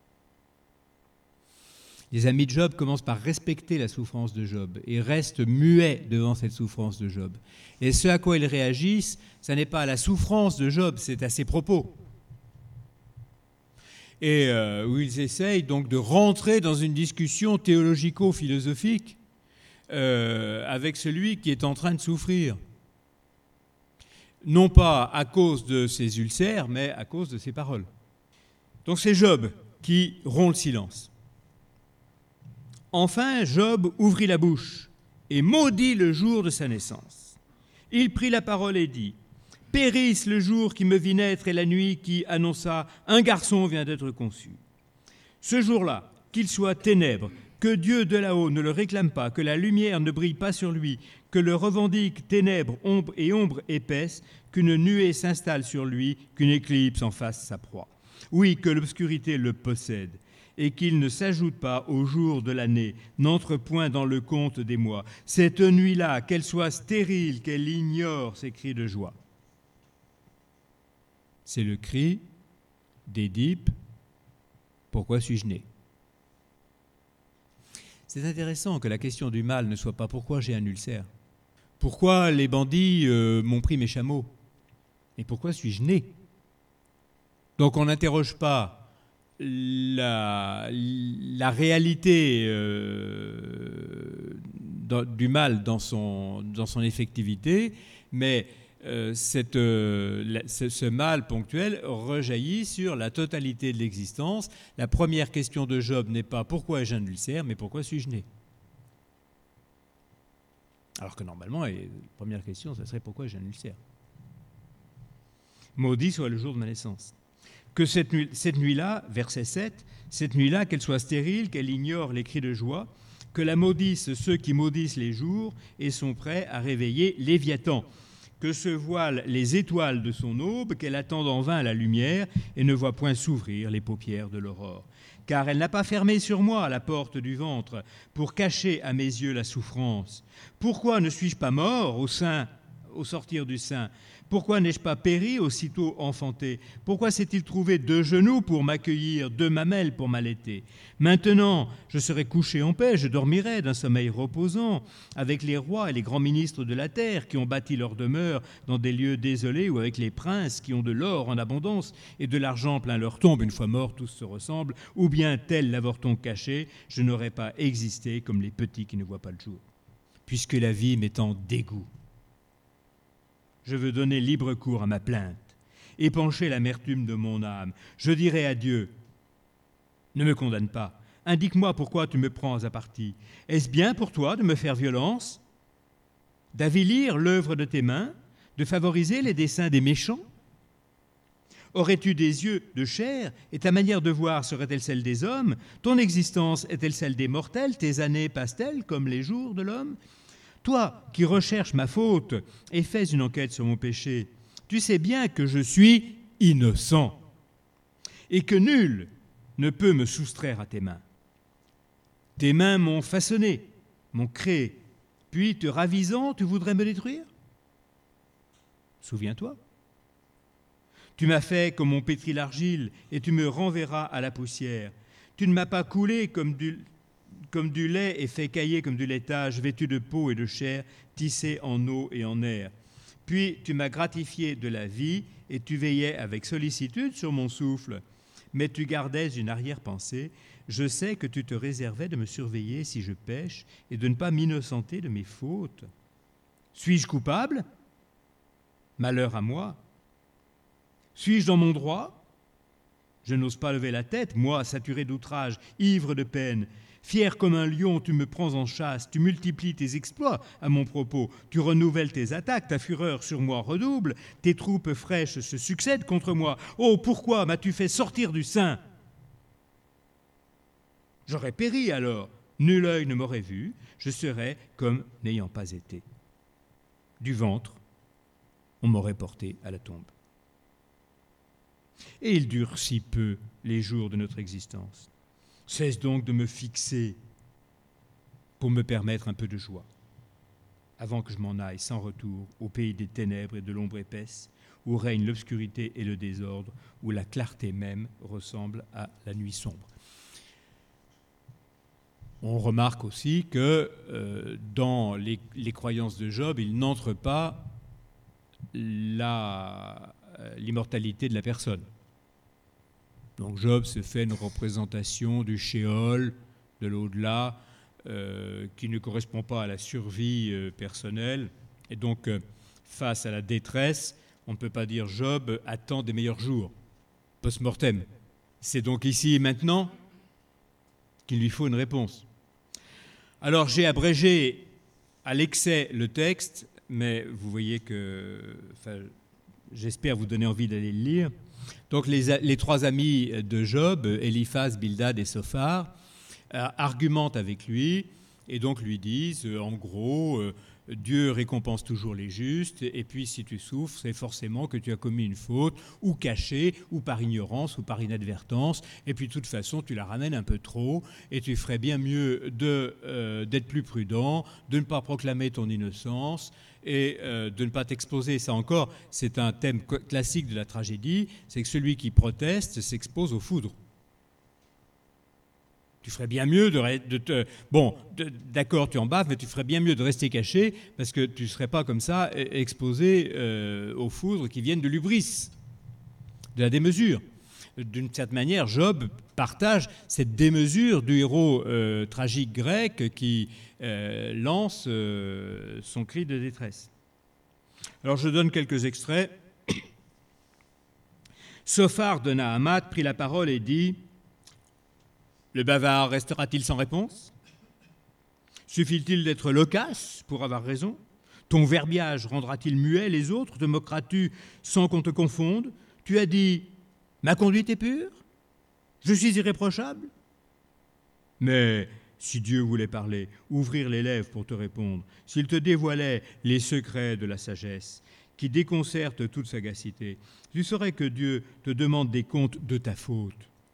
Les amis de Job commencent par respecter la souffrance de Job et restent muets devant cette souffrance de Job. Et ce à quoi ils réagissent, ce n'est pas à la souffrance de Job, c'est à ses propos. Et euh, où ils essayent donc de rentrer dans une discussion théologico-philosophique euh, avec celui qui est en train de souffrir. Non pas à cause de ses ulcères, mais à cause de ses paroles. Donc c'est Job qui rompt le silence. Enfin, Job ouvrit la bouche et maudit le jour de sa naissance. Il prit la parole et dit « Périsse le jour qui me vit naître et la nuit qui annonça « Un garçon vient d'être conçu ». Ce jour-là, qu'il soit ténèbres, que Dieu de là-haut ne le réclame pas, que la lumière ne brille pas sur lui, que le revendique ténèbres, ombre et ombre épaisse, qu'une nuée s'installe sur lui, qu'une éclipse en fasse sa proie. Oui, que l'obscurité le possède, et qu'il ne s'ajoute pas au jour de l'année, n'entre point dans le compte des mois. Cette nuit-là, qu'elle soit stérile, qu'elle ignore ses cris de joie. C'est le cri d'Édipe, pourquoi suis-je né ? C'est intéressant que la question du mal ne soit pas pourquoi j'ai un ulcère, pourquoi les bandits euh, m'ont pris mes chameaux, et pourquoi suis-je né ? Donc on n'interroge pas La, la réalité euh, dans, du mal dans son, dans son effectivité, mais euh, cette, euh, la, ce, ce mal ponctuel rejaillit sur la totalité de l'existence. La première question de Job n'est pas « Pourquoi ai-je un ulcère ?», mais « Pourquoi suis-je né ?» Alors que normalement, la première question, ça serait « Pourquoi ai-je un ulcère ?» Maudit soit le jour de ma naissance. Que cette, nuit, cette nuit-là, verset sept, cette nuit-là, qu'elle soit stérile, qu'elle ignore les cris de joie, que la maudissent ceux qui maudissent les jours et sont prêts à réveiller Léviathan, que se voilent les étoiles de son aube, qu'elle attend en vain la lumière et ne voit point s'ouvrir les paupières de l'aurore. Car elle n'a pas fermé sur moi la porte du ventre pour cacher à mes yeux la souffrance. Pourquoi ne suis-je pas mort au sein, au sortir du sein ? Pourquoi n'ai-je pas péri aussitôt enfanté ? Pourquoi s'est-il trouvé deux genoux pour m'accueillir, deux mamelles pour m'allaiter ? Maintenant, je serai couché en paix, je dormirai d'un sommeil reposant, avec les rois et les grands ministres de la terre qui ont bâti leur demeure dans des lieux désolés, ou avec les princes qui ont de l'or en abondance et de l'argent plein leur tombe. Une fois morts, tous se ressemblent. Ou bien, tel l'avorton caché, je n'aurais pas existé comme les petits qui ne voient pas le jour. Puisque la vie m'est en dégoût, je veux donner libre cours à ma plainte, épancher l'amertume de mon âme. Je dirai à Dieu, ne me condamne pas, indique-moi pourquoi tu me prends à partie. Est-ce bien pour toi de me faire violence, d'avilir l'œuvre de tes mains, de favoriser les desseins des méchants ? Aurais-tu des yeux de chair, et ta manière de voir serait-elle celle des hommes ? Ton existence est-elle celle des mortels ? Tes années passent-elles comme les jours de l'homme ? Toi qui recherches ma faute et fais une enquête sur mon péché, tu sais bien que je suis innocent et que nul ne peut me soustraire à tes mains. Tes mains m'ont façonné, m'ont créé, puis te ravisant, tu voudrais me détruire ? Souviens-toi. Tu m'as fait comme on pétrit l'argile et tu me renverras à la poussière. Tu ne m'as pas coulé comme du... comme du lait et fait cailler comme du laitage, vêtu de peau et de chair, tissé en eau et en air. Puis tu m'as gratifié de la vie et tu veillais avec sollicitude sur mon souffle. Mais tu gardais une arrière-pensée. Je sais que tu te réservais de me surveiller si je pêche et de ne pas m'innocenter de mes fautes. Suis-je coupable ? Malheur à moi. Suis-je dans mon droit ? Je n'ose pas lever la tête, moi, saturé d'outrage, ivre de peine. Fier comme un lion, tu me prends en chasse, tu multiplies tes exploits à mon propos, tu renouvelles tes attaques, ta fureur sur moi redouble, tes troupes fraîches se succèdent contre moi. Oh, pourquoi m'as-tu fait sortir du sein ? J'aurais péri alors, nul œil ne m'aurait vu, je serais comme n'ayant pas été. Du ventre, on m'aurait porté à la tombe. Et il dure si peu les jours de notre existence. Cesse donc de me fixer pour me permettre un peu de joie, avant que je m'en aille sans retour au pays des ténèbres et de l'ombre épaisse, où règne l'obscurité et le désordre, où la clarté même ressemble à la nuit sombre. On remarque aussi que euh, dans les, les croyances de Job, il n'entre pas la, l'immortalité de la personne. Donc Job se fait une représentation du Sheol, de l'au-delà, euh, qui ne correspond pas à la survie euh, personnelle. Et donc, euh, face à la détresse, on ne peut pas dire Job attend des meilleurs jours, post-mortem. C'est donc ici et maintenant qu'il lui faut une réponse. Alors j'ai abrégé à l'excès le texte, mais vous voyez que, enfin, j'espère vous donner envie d'aller le lire. Donc les, les trois amis de Job, Eliphaz, Bildad et Sophar, euh, argumentent avec lui et donc lui disent, euh, en gros, euh, Dieu récompense toujours les justes, et puis si tu souffres, c'est forcément que tu as commis une faute, ou cachée, ou par ignorance, ou par inadvertance, et puis de toute façon, tu la ramènes un peu trop, et tu ferais bien mieux de, euh, d'être plus prudent, de ne pas proclamer ton innocence, et euh, de ne pas t'exposer. Ça encore, c'est un thème classique de la tragédie, c'est que celui qui proteste s'expose aux foudres. Tu ferais bien mieux de, de te... Bon, de, d'accord, tu en baves, mais tu ferais bien mieux de rester caché, parce que tu ne serais pas comme ça exposé euh, aux foudres qui viennent de l'hubris, de la démesure. D'une certaine manière, Job partage cette démesure du héros euh, tragique grec qui euh, lance euh, son cri de détresse. Alors je donne quelques extraits. Sophar de Nahamat prit la parole et dit: le bavard restera-t-il sans réponse ? Suffit-il d'être loquace pour avoir raison ? Ton verbiage rendra-t-il muet les autres ? Te moqueras-tu sans qu'on te confonde ? Tu as dit « Ma conduite est pure ? Je suis irréprochable ?» Mais si Dieu voulait parler, ouvrir les lèvres pour te répondre, s'il te dévoilait les secrets de la sagesse, qui déconcerte toute sagacité. Tu saurais que Dieu te demande des comptes de ta faute.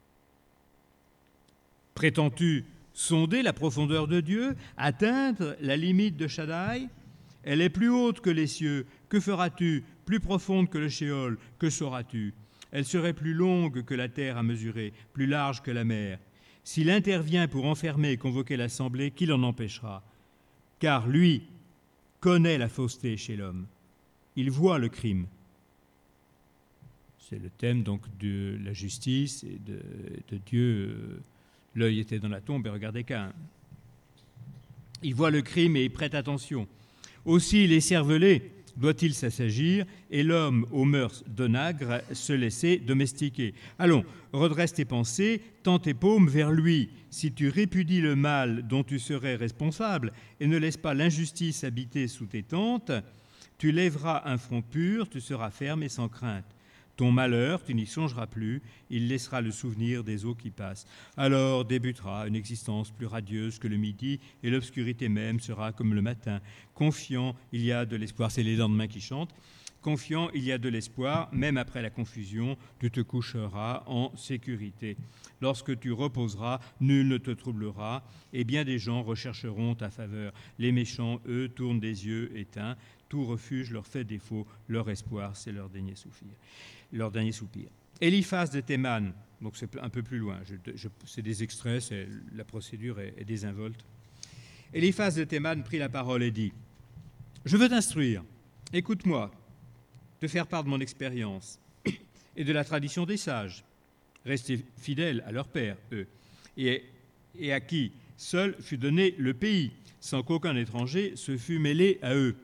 Prétends-tu sonder la profondeur de Dieu, atteindre la limite de Shaddai? Elle est plus haute que les cieux. Que feras-tu? Plus profonde que le Shéol. Que sauras-tu? Elle serait plus longue que la terre à mesurer, plus large que la mer. S'il intervient pour enfermer et convoquer l'assemblée, qui l'en empêchera? Car lui connaît la fausseté chez l'homme. Il voit le crime. C'est le thème donc de la justice et de, de Dieu. L'œil était dans la tombe et regardait Caïn. Il voit le crime et il prête attention. Aussi l'écervelé doit-il s'assagir et l'homme aux mœurs d'onagre se laisser domestiquer. Allons, redresse tes pensées, tends tes paumes vers lui. Si tu répudies le mal dont tu serais responsable et ne laisses pas l'injustice habiter sous tes tentes, tu lèveras un front pur, tu seras ferme et sans crainte. Ton malheur, tu n'y songeras plus, il laissera le souvenir des eaux qui passent. Alors débutera une existence plus radieuse que le midi, et l'obscurité même sera comme le matin. Confiant, il y a de l'espoir, c'est les lendemains qui chantent. Confiant, il y a de l'espoir, même après la confusion, tu te coucheras en sécurité. Lorsque tu reposeras, nul ne te troublera, et bien des gens rechercheront ta faveur. Les méchants, eux, tournent des yeux éteints. Tout refuge leur fait défaut, leur espoir, c'est leur dernier soupir. Leur dernier soupir. Eliphaz de Théman, donc c'est un peu plus loin, je, je, c'est des extraits, c'est, la procédure est, est désinvolte. Eliphaz de Théman prit la parole et dit « Je veux t'instruire, écoute-moi, te faire part de mon expérience et de la tradition des sages, restés fidèles à leur père, eux, et, et à qui seul fut donné le pays, sans qu'aucun étranger se fût mêlé à eux.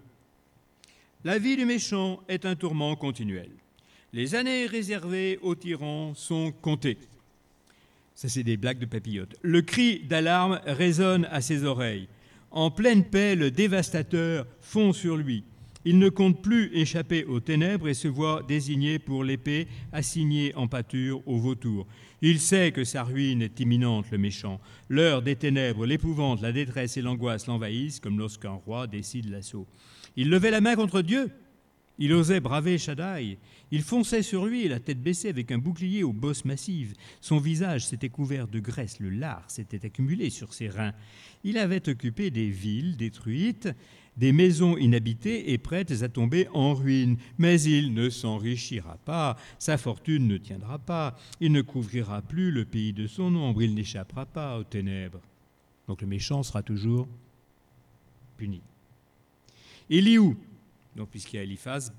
La vie du méchant est un tourment continuel. Les années réservées aux tyrans sont comptées. » Ça, c'est des blagues de papillotes. Le cri d'alarme résonne à ses oreilles. En pleine paix, le dévastateur fond sur lui. Il ne compte plus échapper aux ténèbres et se voit désigné pour l'épée, assigné en pâture au vautour. Il sait que sa ruine est imminente, le méchant. L'heure des ténèbres, l'épouvante, la détresse et l'angoisse l'envahissent, comme lorsqu'un roi décide l'assaut. Il levait la main contre Dieu. Il osait braver Shaddai. Il fonçait sur lui, la tête baissée, avec un bouclier aux bosses massives. Son visage s'était couvert de graisse, le lard s'était accumulé sur ses reins. Il avait occupé des villes détruites, des maisons inhabitées et prêtes à tomber en ruine. Mais il ne s'enrichira pas, sa fortune ne tiendra pas, il ne couvrira plus le pays de son ombre, il n'échappera pas aux ténèbres. Donc le méchant sera toujours puni. Éliou, donc puisqu'il y a Eliphaz,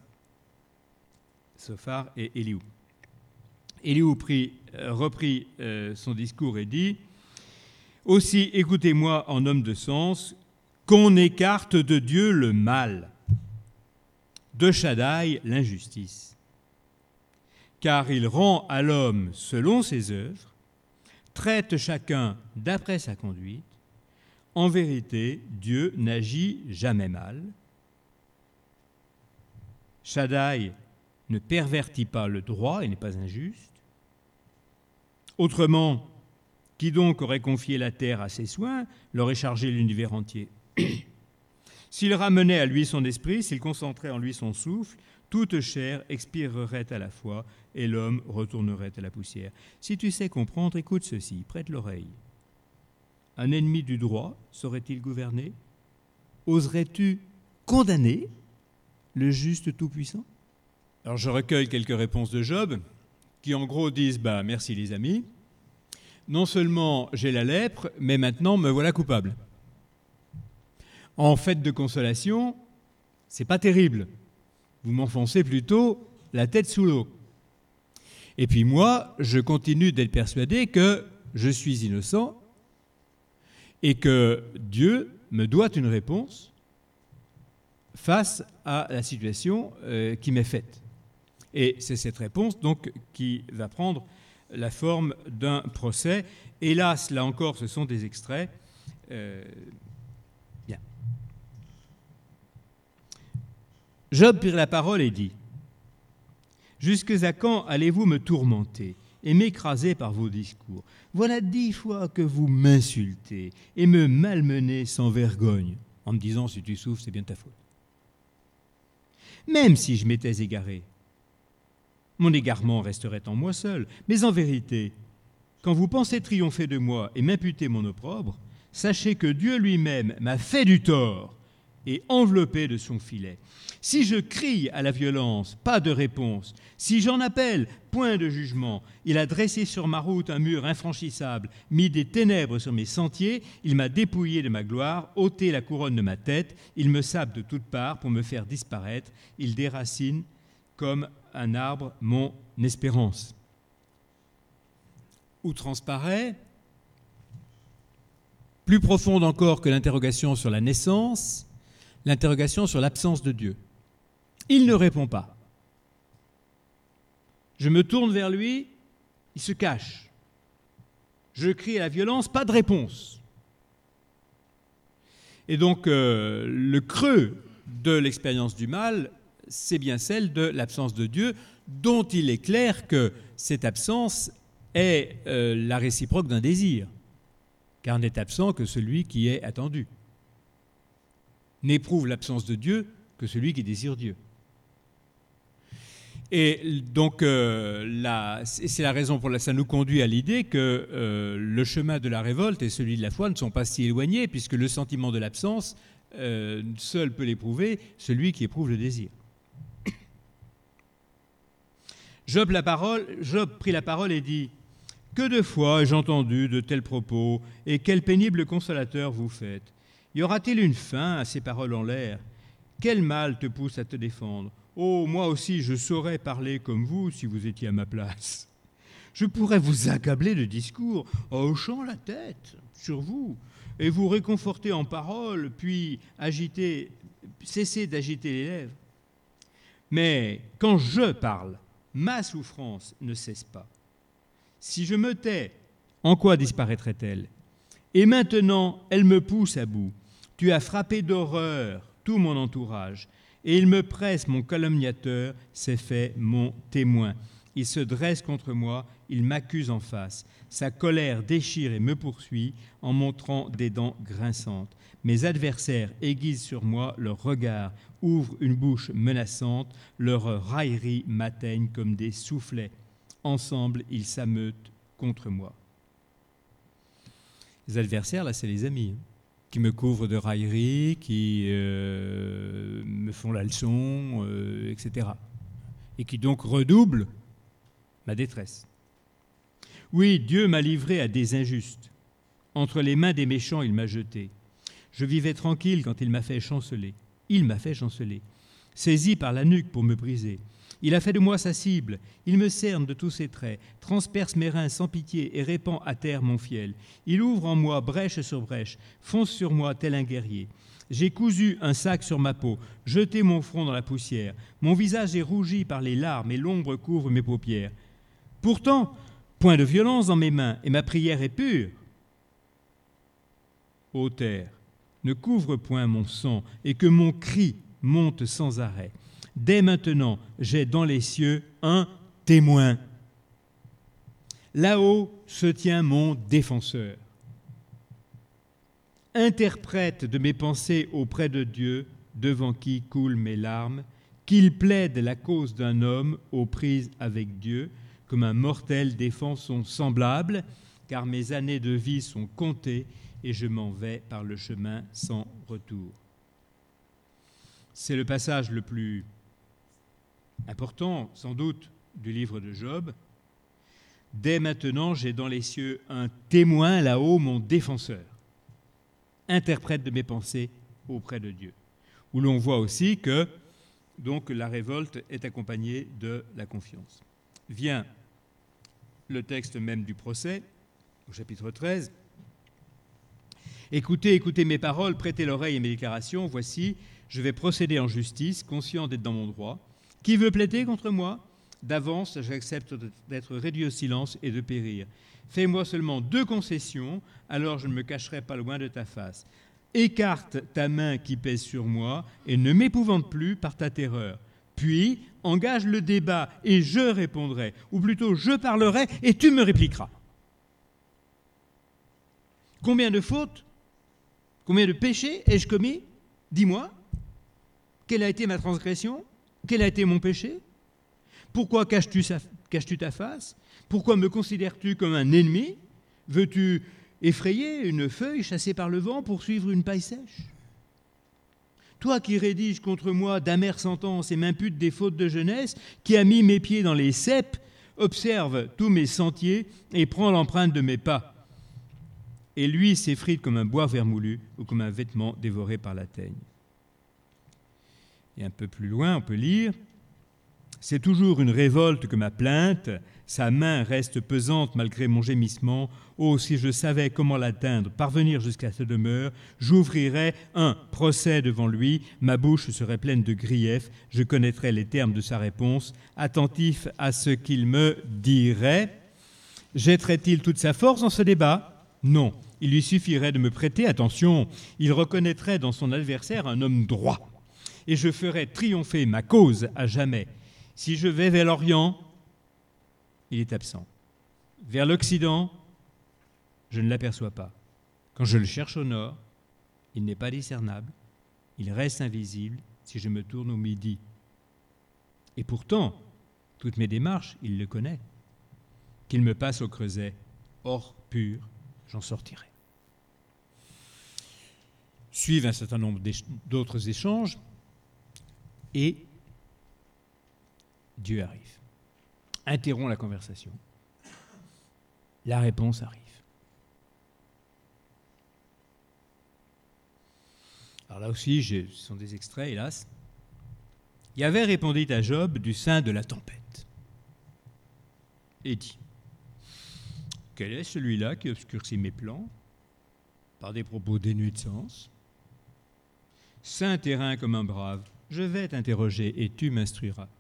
Sophar et Éliou. Éliou prit, euh, reprit euh, son discours et dit « Aussi, écoutez-moi en homme de sens, qu'on écarte de Dieu le mal, de Shaddai l'injustice, car il rend à l'homme selon ses œuvres, traite chacun d'après sa conduite. En vérité, Dieu n'agit jamais mal. Shaddai ne pervertit pas le droit, il n'est pas injuste. Autrement, qui donc aurait confié la terre à ses soins, l'aurait chargé l'univers entier. S'il ramenait à lui son esprit, s'il concentrait en lui son souffle, toute chair expirerait à la fois et l'homme retournerait à la poussière. Si tu sais comprendre, écoute ceci, prête l'oreille. Un ennemi du droit saurait-il gouverner? Oserais-tu condamner le juste tout-puissant? Alors je recueille quelques réponses de Job, qui en gros disent bah, « Merci les amis, non seulement j'ai la lèpre, mais maintenant me voilà coupable. » En fait de consolation, c'est pas terrible. Vous m'enfoncez plutôt la tête sous l'eau. Et puis moi, je continue d'être persuadé que je suis innocent et que Dieu me doit une réponse face à la situation euh, qui m'est faite. Et c'est cette réponse donc qui va prendre la forme d'un procès. Hélas, là encore, ce sont des extraits. Euh, bien. Job prit la parole et dit « Jusqu'à quand allez-vous me tourmenter et m'écraser par vos discours? Voilà dix fois que vous m'insultez et me malmenez sans vergogne, en me disant « Si tu souffres, c'est bien ta faute. » même si je m'étais égaré. Mon égarement resterait en moi seul, mais en vérité, quand vous pensez triompher de moi et m'imputer mon opprobre, sachez que Dieu lui-même m'a fait du tort et enveloppé de son filet. Si je crie à la violence, pas de réponse. Si j'en appelle, point de jugement. Il a dressé sur ma route un mur infranchissable, mis des ténèbres sur mes sentiers, il m'a dépouillé de ma gloire, ôté la couronne de ma tête, il me sape de toutes parts pour me faire disparaître, il déracine comme un arbre mon espérance. Où transparaît, plus profonde encore que l'interrogation sur la naissance, l'interrogation sur l'absence de Dieu. Il ne répond pas. Je me tourne vers lui, il se cache. Je crie à la violence, pas de réponse. Et donc, euh, le creux de l'expérience du mal, c'est bien celle de l'absence de Dieu, dont il est clair que cette absence est euh, la réciproque d'un désir, car n'est absent que celui qui est attendu. N'éprouve l'absence de Dieu que celui qui désire Dieu. Et donc, euh, la, c'est la raison pour laquelle ça nous conduit à l'idée que euh, le chemin de la révolte et celui de la foi ne sont pas si éloignés, puisque le sentiment de l'absence, euh, seul peut l'éprouver celui qui éprouve le désir. Job, la parole, Job prit la parole et dit « Que de fois ai-je entendu de tels propos, et quel pénible consolateur vous faites. Y aura-t-il une fin à ces paroles en l'air? Quel mal te pousse à te défendre? Oh, moi aussi, je saurais parler comme vous si vous étiez à ma place. Je pourrais vous accabler de discours en hochant la tête sur vous et vous réconforter en paroles, puis agiter, cesser d'agiter les lèvres. Mais quand je parle, ma souffrance ne cesse pas. Si je me tais, en quoi disparaîtrait-elle? Et maintenant, elle me pousse à bout. Tu as frappé d'horreur tout mon entourage. Et il me presse, mon calomniateur s'est fait mon témoin. Il se dresse contre moi, il m'accuse en face. Sa colère déchire et me poursuit en montrant des dents grinçantes. Mes adversaires aiguisent sur moi leur regard, ouvrent une bouche menaçante, leurs railleries m'atteignent comme des soufflets. Ensemble, ils s'ameutent contre moi. Les adversaires, là, c'est les amis, hein, qui me couvrent de railleries, qui euh, me font la leçon, euh, et cetera. Et qui donc redoublent ma détresse. Oui, Dieu m'a livré à des injustes. Entre les mains des méchants, il m'a jeté. Je vivais tranquille quand il m'a fait chanceler. Il m'a fait chanceler. Saisi par la nuque pour me briser. Il a fait de moi sa cible, il me cerne de tous ses traits, transperce mes reins sans pitié et répand à terre mon fiel. Il ouvre en moi brèche sur brèche, fonce sur moi tel un guerrier. J'ai cousu un sac sur ma peau, jeté mon front dans la poussière. Mon visage est rougi par les larmes et l'ombre couvre mes paupières. Pourtant, point de violence dans mes mains et ma prière est pure. Ô terre, ne couvre point mon sang et que mon cri monte sans arrêt. Dès maintenant, j'ai dans les cieux un témoin. Là-haut se tient mon défenseur. Interprète de mes pensées auprès de Dieu, devant qui coulent mes larmes, qu'il plaide la cause d'un homme aux prises avec Dieu, comme un mortel défend son semblable, car mes années de vie sont comptées et je m'en vais par le chemin sans retour. C'est le passage le plus important, sans doute, du livre de Job. Dès maintenant, j'ai dans les cieux un témoin là-haut, mon défenseur, interprète de mes pensées auprès de Dieu. Où l'on voit aussi que donc, la révolte est accompagnée de la confiance. Vient le texte même du procès, au chapitre treize. Écoutez, écoutez mes paroles, prêtez l'oreille à mes déclarations. Voici, je vais procéder en justice, conscient d'être dans mon droit. Qui veut plaider contre moi? D'avance, j'accepte d'être réduit au silence et de périr. Fais-moi seulement deux concessions, alors je ne me cacherai pas loin de ta face. Écarte ta main qui pèse sur moi et ne m'épouvante plus par ta terreur. Puis, engage le débat et je répondrai, ou plutôt je parlerai et tu me répliqueras. Combien de fautes, combien de péchés ai-je commis? Dis-moi. Quelle a été ma transgression? Quel a été mon péché? Pourquoi caches-tu, sa, caches-tu ta face? Pourquoi me considères-tu comme un ennemi? Veux-tu effrayer une feuille chassée par le vent pour suivre une paille sèche? Toi qui rédiges contre moi d'amères sentences et m'imputes des fautes de jeunesse, qui as mis mes pieds dans les ceps, observe tous mes sentiers et prends l'empreinte de mes pas. Et lui s'effrite comme un bois vermoulu ou comme un vêtement dévoré par la teigne. Et un peu plus loin, on peut lire « C'est toujours une révolte que ma plainte, sa main reste pesante malgré mon gémissement. Oh, si je savais comment l'atteindre, parvenir jusqu'à sa demeure, j'ouvrirais un procès devant lui, ma bouche serait pleine de griefs, je connaîtrais les termes de sa réponse, attentif à ce qu'il me dirait. Jetterait-il toute sa force dans ce débat? Non, il lui suffirait de me prêter attention. Il reconnaîtrait dans son adversaire un homme droit, et je ferais triompher ma cause à jamais. Si je vais vers l'Orient, il est absent. Vers l'Occident, je ne l'aperçois pas. Quand je le cherche au nord, il n'est pas discernable. Il reste invisible si je me tourne au midi. Et pourtant, toutes mes démarches, il le connaît. Qu'il me passe au creuset, or pur, j'en sortirai. Suivent un certain nombre d'autres échanges et Dieu arrive. Interrompt la conversation. La réponse arrive. Alors là aussi, ce sont des extraits, hélas. Yahvé répondit à Job du sein de la tempête et dit « Quel est celui-là qui obscurcit mes plans par des propos dénués de sens? Saint terrain comme un brave, je vais t'interroger et tu m'instruiras.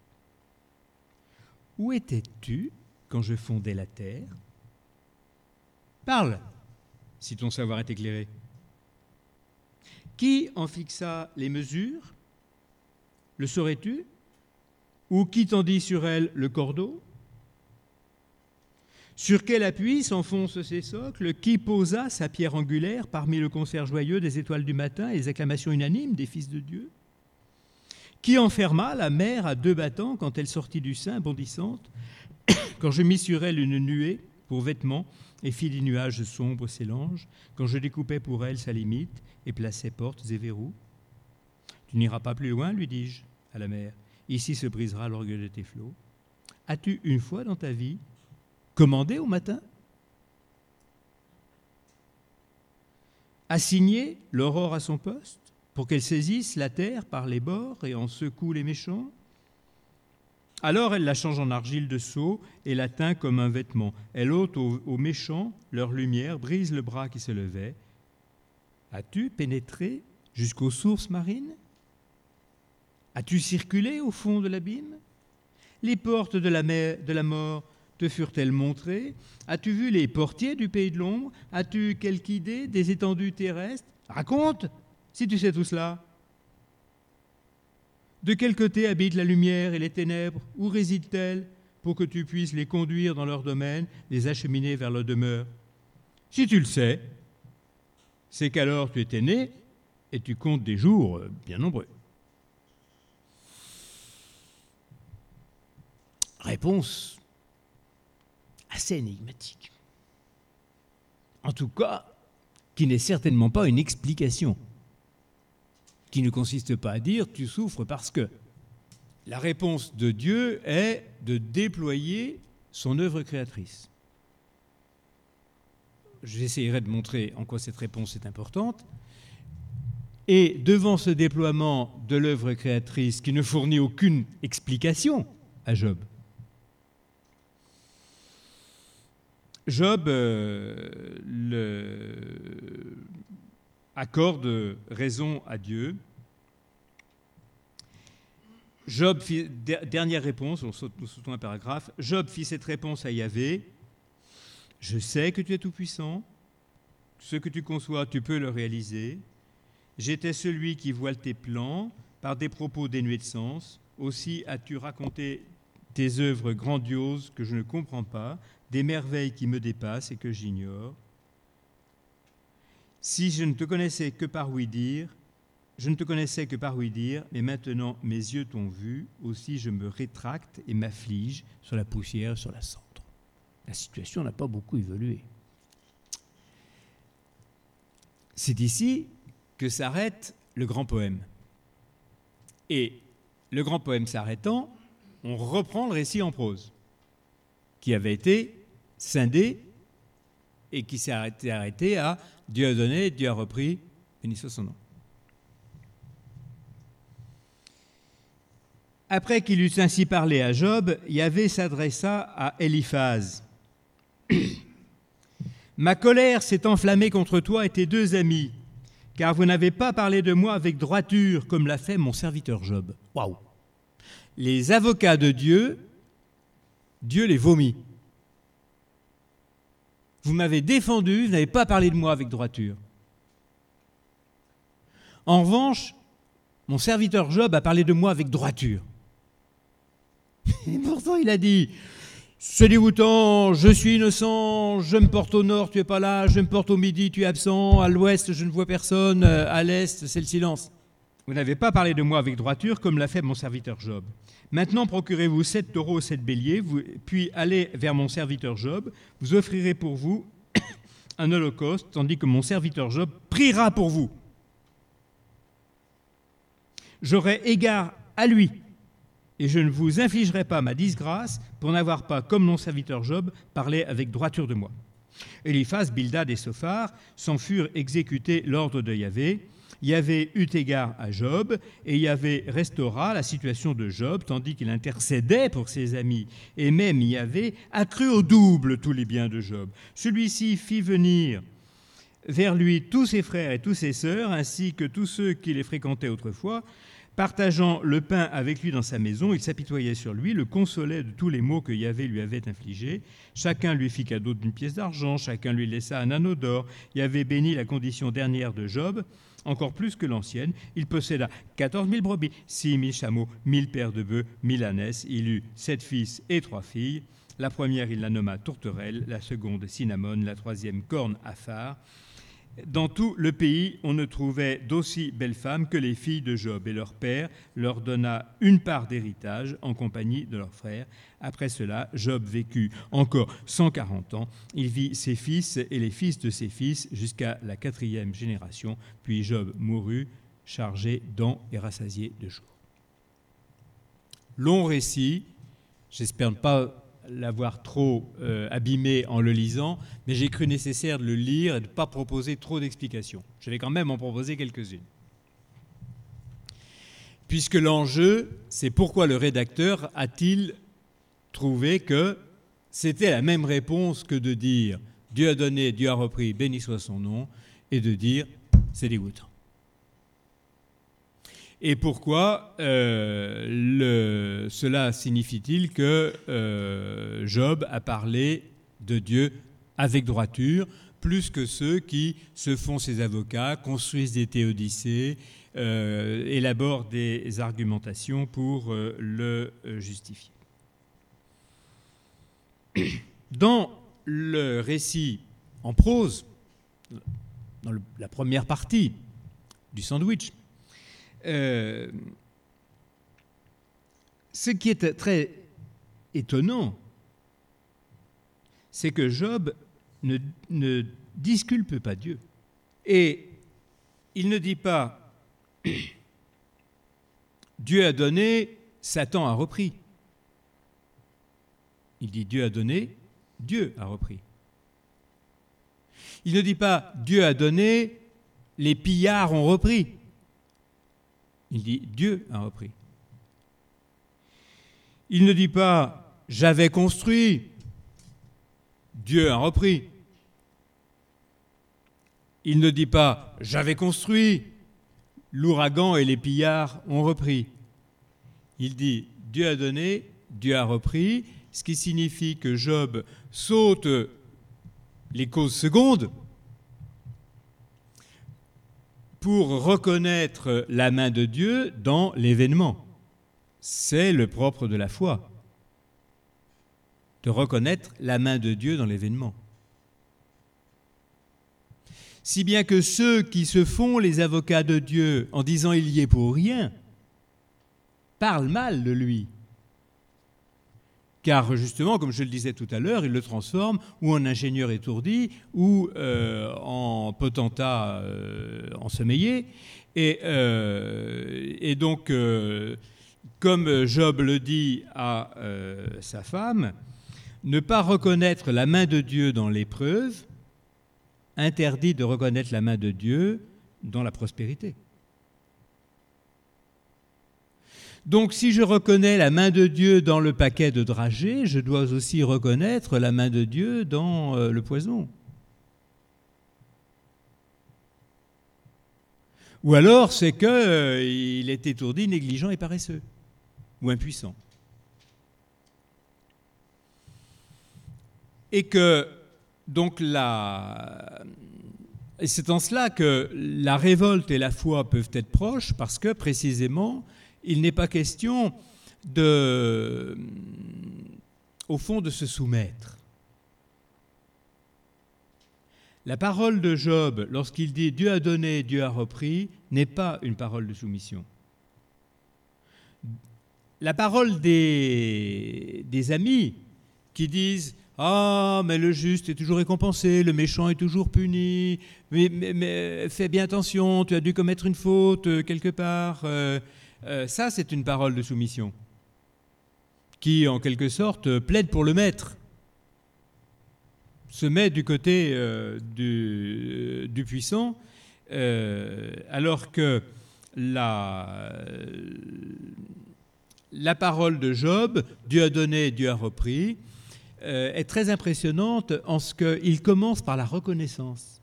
Où étais-tu quand je fondais la terre? Parle, si ton savoir est éclairé. Qui en fixa les mesures? Le saurais-tu? Ou qui tendit sur elle le cordeau? Sur quel appui s'enfoncent ces socles? Qui posa sa pierre angulaire parmi le concert joyeux des étoiles du matin et les acclamations unanimes des fils de Dieu? Qui enferma la mer à deux battants quand elle sortit du sein bondissante, quand je mis sur elle une nuée pour vêtements et fis des nuages sombres ses langes, quand je découpais pour elle sa limite et plaçais portes et verrous? Tu n'iras pas plus loin, lui dis-je à la mer. Ici se brisera l'orgueil de tes flots. As-tu une fois dans ta vie commandé au matin? Assigné l'aurore à son poste pour qu'elle saisisse la terre par les bords et en secoue les méchants? Alors elle la change en argile de sceau et la teint comme un vêtement. Elle ôte aux, aux méchants leur lumière, brise le bras qui se levait. As-tu pénétré jusqu'aux sources marines? As-tu circulé au fond de l'abîme? Les portes de la, mer, de la mort te furent-elles montrées? As-tu vu les portiers du pays de l'ombre? As-tu quelque idée des étendues terrestres? Raconte, si tu sais tout cela. De quel côté habitent la lumière et les ténèbres? Où résident-elles pour que tu puisses les conduire dans leur domaine, les acheminer vers leur demeure? Si tu le sais, c'est qu'alors tu étais né et tu comptes des jours bien nombreux. Réponse assez énigmatique. En tout cas, qui n'est certainement pas une explication, qui ne consiste pas à dire « tu souffres parce que ». La réponse de Dieu est de déployer son œuvre créatrice. J'essaierai de montrer en quoi cette réponse est importante. Et devant ce déploiement de l'œuvre créatrice qui ne fournit aucune explication à Job, Job euh, le, accorde raison à Dieu. Job fit, dernière réponse, on saute, nous sautons un paragraphe. Job fit cette réponse à Yahvé. Je sais que tu es tout-puissant. Ce que tu conçois, tu peux le réaliser. J'étais celui qui voile tes plans par des propos dénués de sens. Aussi as-tu raconté tes œuvres grandioses que je ne comprends pas, des merveilles qui me dépassent et que j'ignore. Si je ne te connaissais que par ouï-dire, je ne te connaissais que par ouï dire, mais maintenant mes yeux t'ont vu, aussi je me rétracte et m'afflige sur la poussière, sur la cendre. La situation n'a pas beaucoup évolué. C'est ici que s'arrête le grand poème. Et le grand poème s'arrêtant, on reprend le récit en prose, qui avait été scindé et qui s'est arrêté, arrêté à « Dieu a donné, Dieu a repris, béni soit son nom ». Après qu'il eut ainsi parlé à Job, Yahvé s'adressa à Eliphaz. « Ma colère s'est enflammée contre toi et tes deux amis, car vous n'avez pas parlé de moi avec droiture, comme l'a fait mon serviteur Job. » Waouh! Les avocats de Dieu, Dieu les vomit. Vous m'avez défendu, vous n'avez pas parlé de moi avec droiture. En revanche, mon serviteur Job a parlé de moi avec droiture. Et pourtant, il a dit, c'est dégoûtant, je suis innocent, je me porte au nord, tu n'es pas là, je me porte au midi, tu es absent, à l'ouest, je ne vois personne, à l'est, c'est le silence. Vous n'avez pas parlé de moi avec droiture, comme l'a fait mon serviteur Job. Maintenant, procurez-vous sept taureaux, sept béliers, vous, puis allez vers mon serviteur Job, vous offrirez pour vous un holocauste, tandis que mon serviteur Job priera pour vous. J'aurai égard à lui, et je ne vous infligerai pas ma disgrâce pour n'avoir pas, comme mon serviteur Job, parlé avec droiture de moi. Eliphaz, Bildad et Sophar s'en furent exécuter l'ordre de Yahvé. Yahvé eut égard à Job, et Yahvé restaura la situation de Job, tandis qu'il intercédait pour ses amis. Et même Yahvé accrut au double tous les biens de Job. Celui-ci fit venir vers lui tous ses frères et tous ses sœurs, ainsi que tous ceux qui les fréquentaient autrefois. Partageant le pain avec lui dans sa maison, il s'apitoyait sur lui, le consolait de tous les maux que Yahvé lui avait infligés. Chacun lui fit cadeau d'une pièce d'argent, chacun lui laissa un anneau d'or. Yahvé bénit la condition dernière de Job, encore plus que l'ancienne. Il posséda quatorze mille brebis, six mille chameaux, mille paires de bœufs, mille ânesses. Il eut sept fils et trois filles. La première, il la nomma Tourterelle, la seconde Cinnamone, la troisième Corne à phare. Dans tout le pays, on ne trouvait d'aussi belles femmes que les filles de Job, et leur père leur donna une part d'héritage en compagnie de leurs frères. Après cela, Job vécut encore cent quarante ans. Il vit ses fils et les fils de ses fils jusqu'à la quatrième génération. Puis Job mourut, chargé dents et rassasié de jours. Long récit, j'espère ne pas l'avoir trop euh, abîmé en le lisant, mais j'ai cru nécessaire de le lire et de ne pas proposer trop d'explications. Je vais quand même en proposer quelques-unes. Puisque l'enjeu, c'est pourquoi le rédacteur a-t-il trouvé que c'était la même réponse que de dire « Dieu a donné, Dieu a repris, béni soit son nom » et de dire « c'est dégoûtant ». Et pourquoi euh, le, cela signifie-t-il que euh, Job a parlé de Dieu avec droiture, plus que ceux qui se font ses avocats, construisent des théodicées, euh, élaborent des argumentations pour euh, le justifier. Dans le récit en prose, dans le, la première partie du sandwich, Euh, ce qui est très étonnant, c'est que Job ne, ne disculpe pas Dieu. Et il ne dit pas « Dieu a donné, Satan a repris ». Il dit « Dieu a donné, Dieu a repris ». Il ne dit pas « Dieu a donné, les pillards ont repris ». Il dit « Dieu a repris ». Il ne dit pas « j'avais construit, Dieu a repris ». Il ne dit pas « j'avais construit, l'ouragan et les pillards ont repris ». Il dit « Dieu a donné, Dieu a repris », ce qui signifie que Job saute les causes secondes pour reconnaître la main de Dieu dans l'événement. C'est le propre de la foi, de reconnaître la main de Dieu dans l'événement. Si bien que ceux qui se font les avocats de Dieu en disant il y est pour rien, parlent mal de lui. Car justement, comme je le disais tout à l'heure, il le transforme ou en ingénieur étourdi ou euh, en potentat euh, ensommeillé. Et, euh, et donc, euh, comme Job le dit à euh, sa femme, ne pas reconnaître la main de Dieu dans l'épreuve interdit de reconnaître la main de Dieu dans la prospérité. Donc, si je reconnais la main de Dieu dans le paquet de dragées, je dois aussi reconnaître la main de Dieu dans euh, le poison. Ou alors, c'est qu'il euh, est étourdi, négligent et paresseux, ou impuissant. Et que, donc, la... et c'est en cela que la révolte et la foi peuvent être proches, parce que, précisément, il n'est pas question de, au fond, de se soumettre. La parole de Job, lorsqu'il dit « Dieu a donné, Dieu a repris », n'est pas une parole de soumission. La parole des, des amis qui disent « Ah, mais le juste est toujours récompensé, le méchant est toujours puni, mais, mais, mais fais bien attention, tu as dû commettre une faute euh, quelque part. Euh, » Euh, ça, c'est une parole de soumission qui, en quelque sorte, plaide pour le maître, se met du côté euh, du, du puissant, euh, alors que la, la parole de Job, Dieu a donné, Dieu a repris, euh, est très impressionnante en ce qu'il commence par la reconnaissance.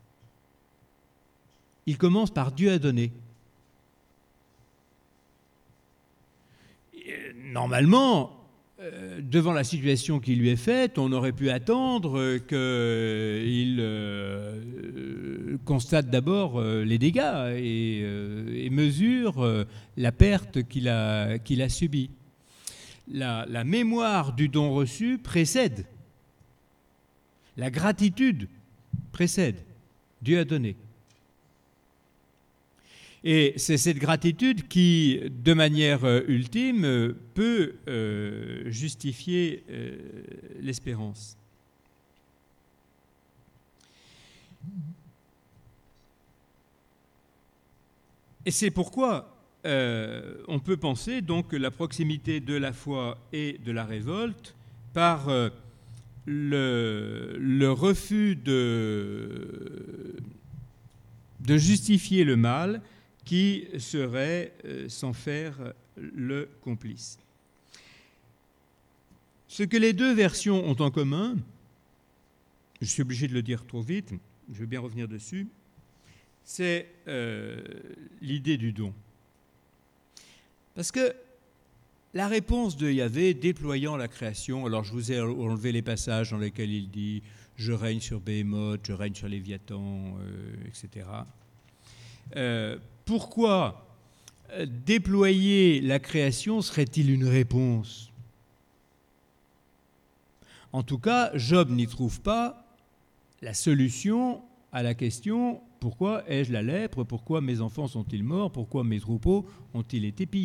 Il commence par Dieu a donné. Normalement, euh, devant la situation qui lui est faite, on aurait pu attendre qu'il euh, constate d'abord euh, les dégâts et, euh, et mesure euh, la perte qu'il a, qu'il a subie. La, la mémoire du don reçu précède. La gratitude précède. Dieu a donné. Et c'est cette gratitude qui, de manière ultime, peut euh, justifier euh, l'espérance. Et c'est pourquoi euh, on peut penser donc que la proximité de la foi et de la révolte par euh, le, le refus de, de justifier le mal qui serait euh, sans faire le complice. Ce que les deux versions ont en commun, je suis obligé de le dire trop vite, je vais bien revenir dessus, c'est euh, l'idée du don. Parce que la réponse de Yahvé déployant la création, alors je vous ai enlevé les passages dans lesquels il dit « je règne sur Béhémoth, je règne sur Léviathan, euh, et cetera » Euh, pourquoi déployer la création serait-il une réponse ? En tout cas, Job n'y trouve pas la solution à la question « Pourquoi ai-je la lèpre ? Pourquoi mes enfants sont-ils morts ? Pourquoi mes troupeaux ont-ils été pillés ?»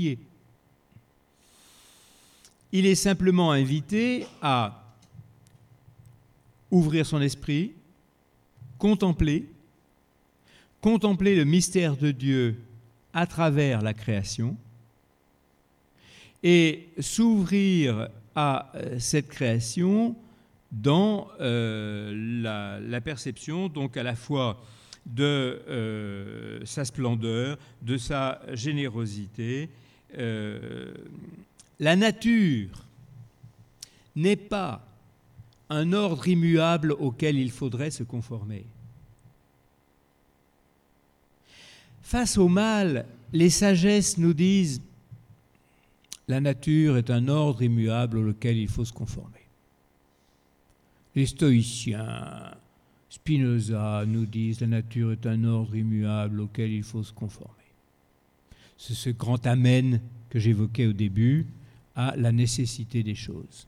Il est simplement invité à ouvrir son esprit, contempler, contempler le mystère de Dieu à travers la création et s'ouvrir à cette création dans euh, la, la perception, donc à la fois de euh, sa splendeur, de sa générosité. Euh, la nature n'est pas un ordre immuable auquel il faudrait se conformer. Face au mal, les sagesses nous disent « la nature est un ordre immuable auquel il faut se conformer ». Les stoïciens, Spinoza nous disent « la nature est un ordre immuable auquel il faut se conformer ». C'est ce grand amen que j'évoquais au début à la nécessité des choses.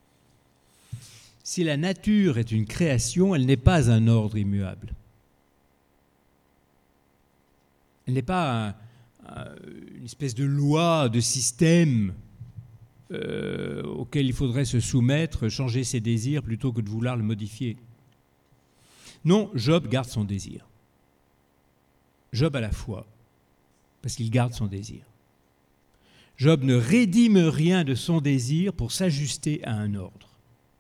Si la nature est une création, elle n'est pas un ordre immuable. Elle n'est pas un, un, une espèce de loi, de système euh, auquel il faudrait se soumettre, changer ses désirs plutôt que de vouloir le modifier. Non, Job garde son désir. Job a la foi, parce qu'il garde son désir. Job ne rédime rien de son désir pour s'ajuster à un ordre.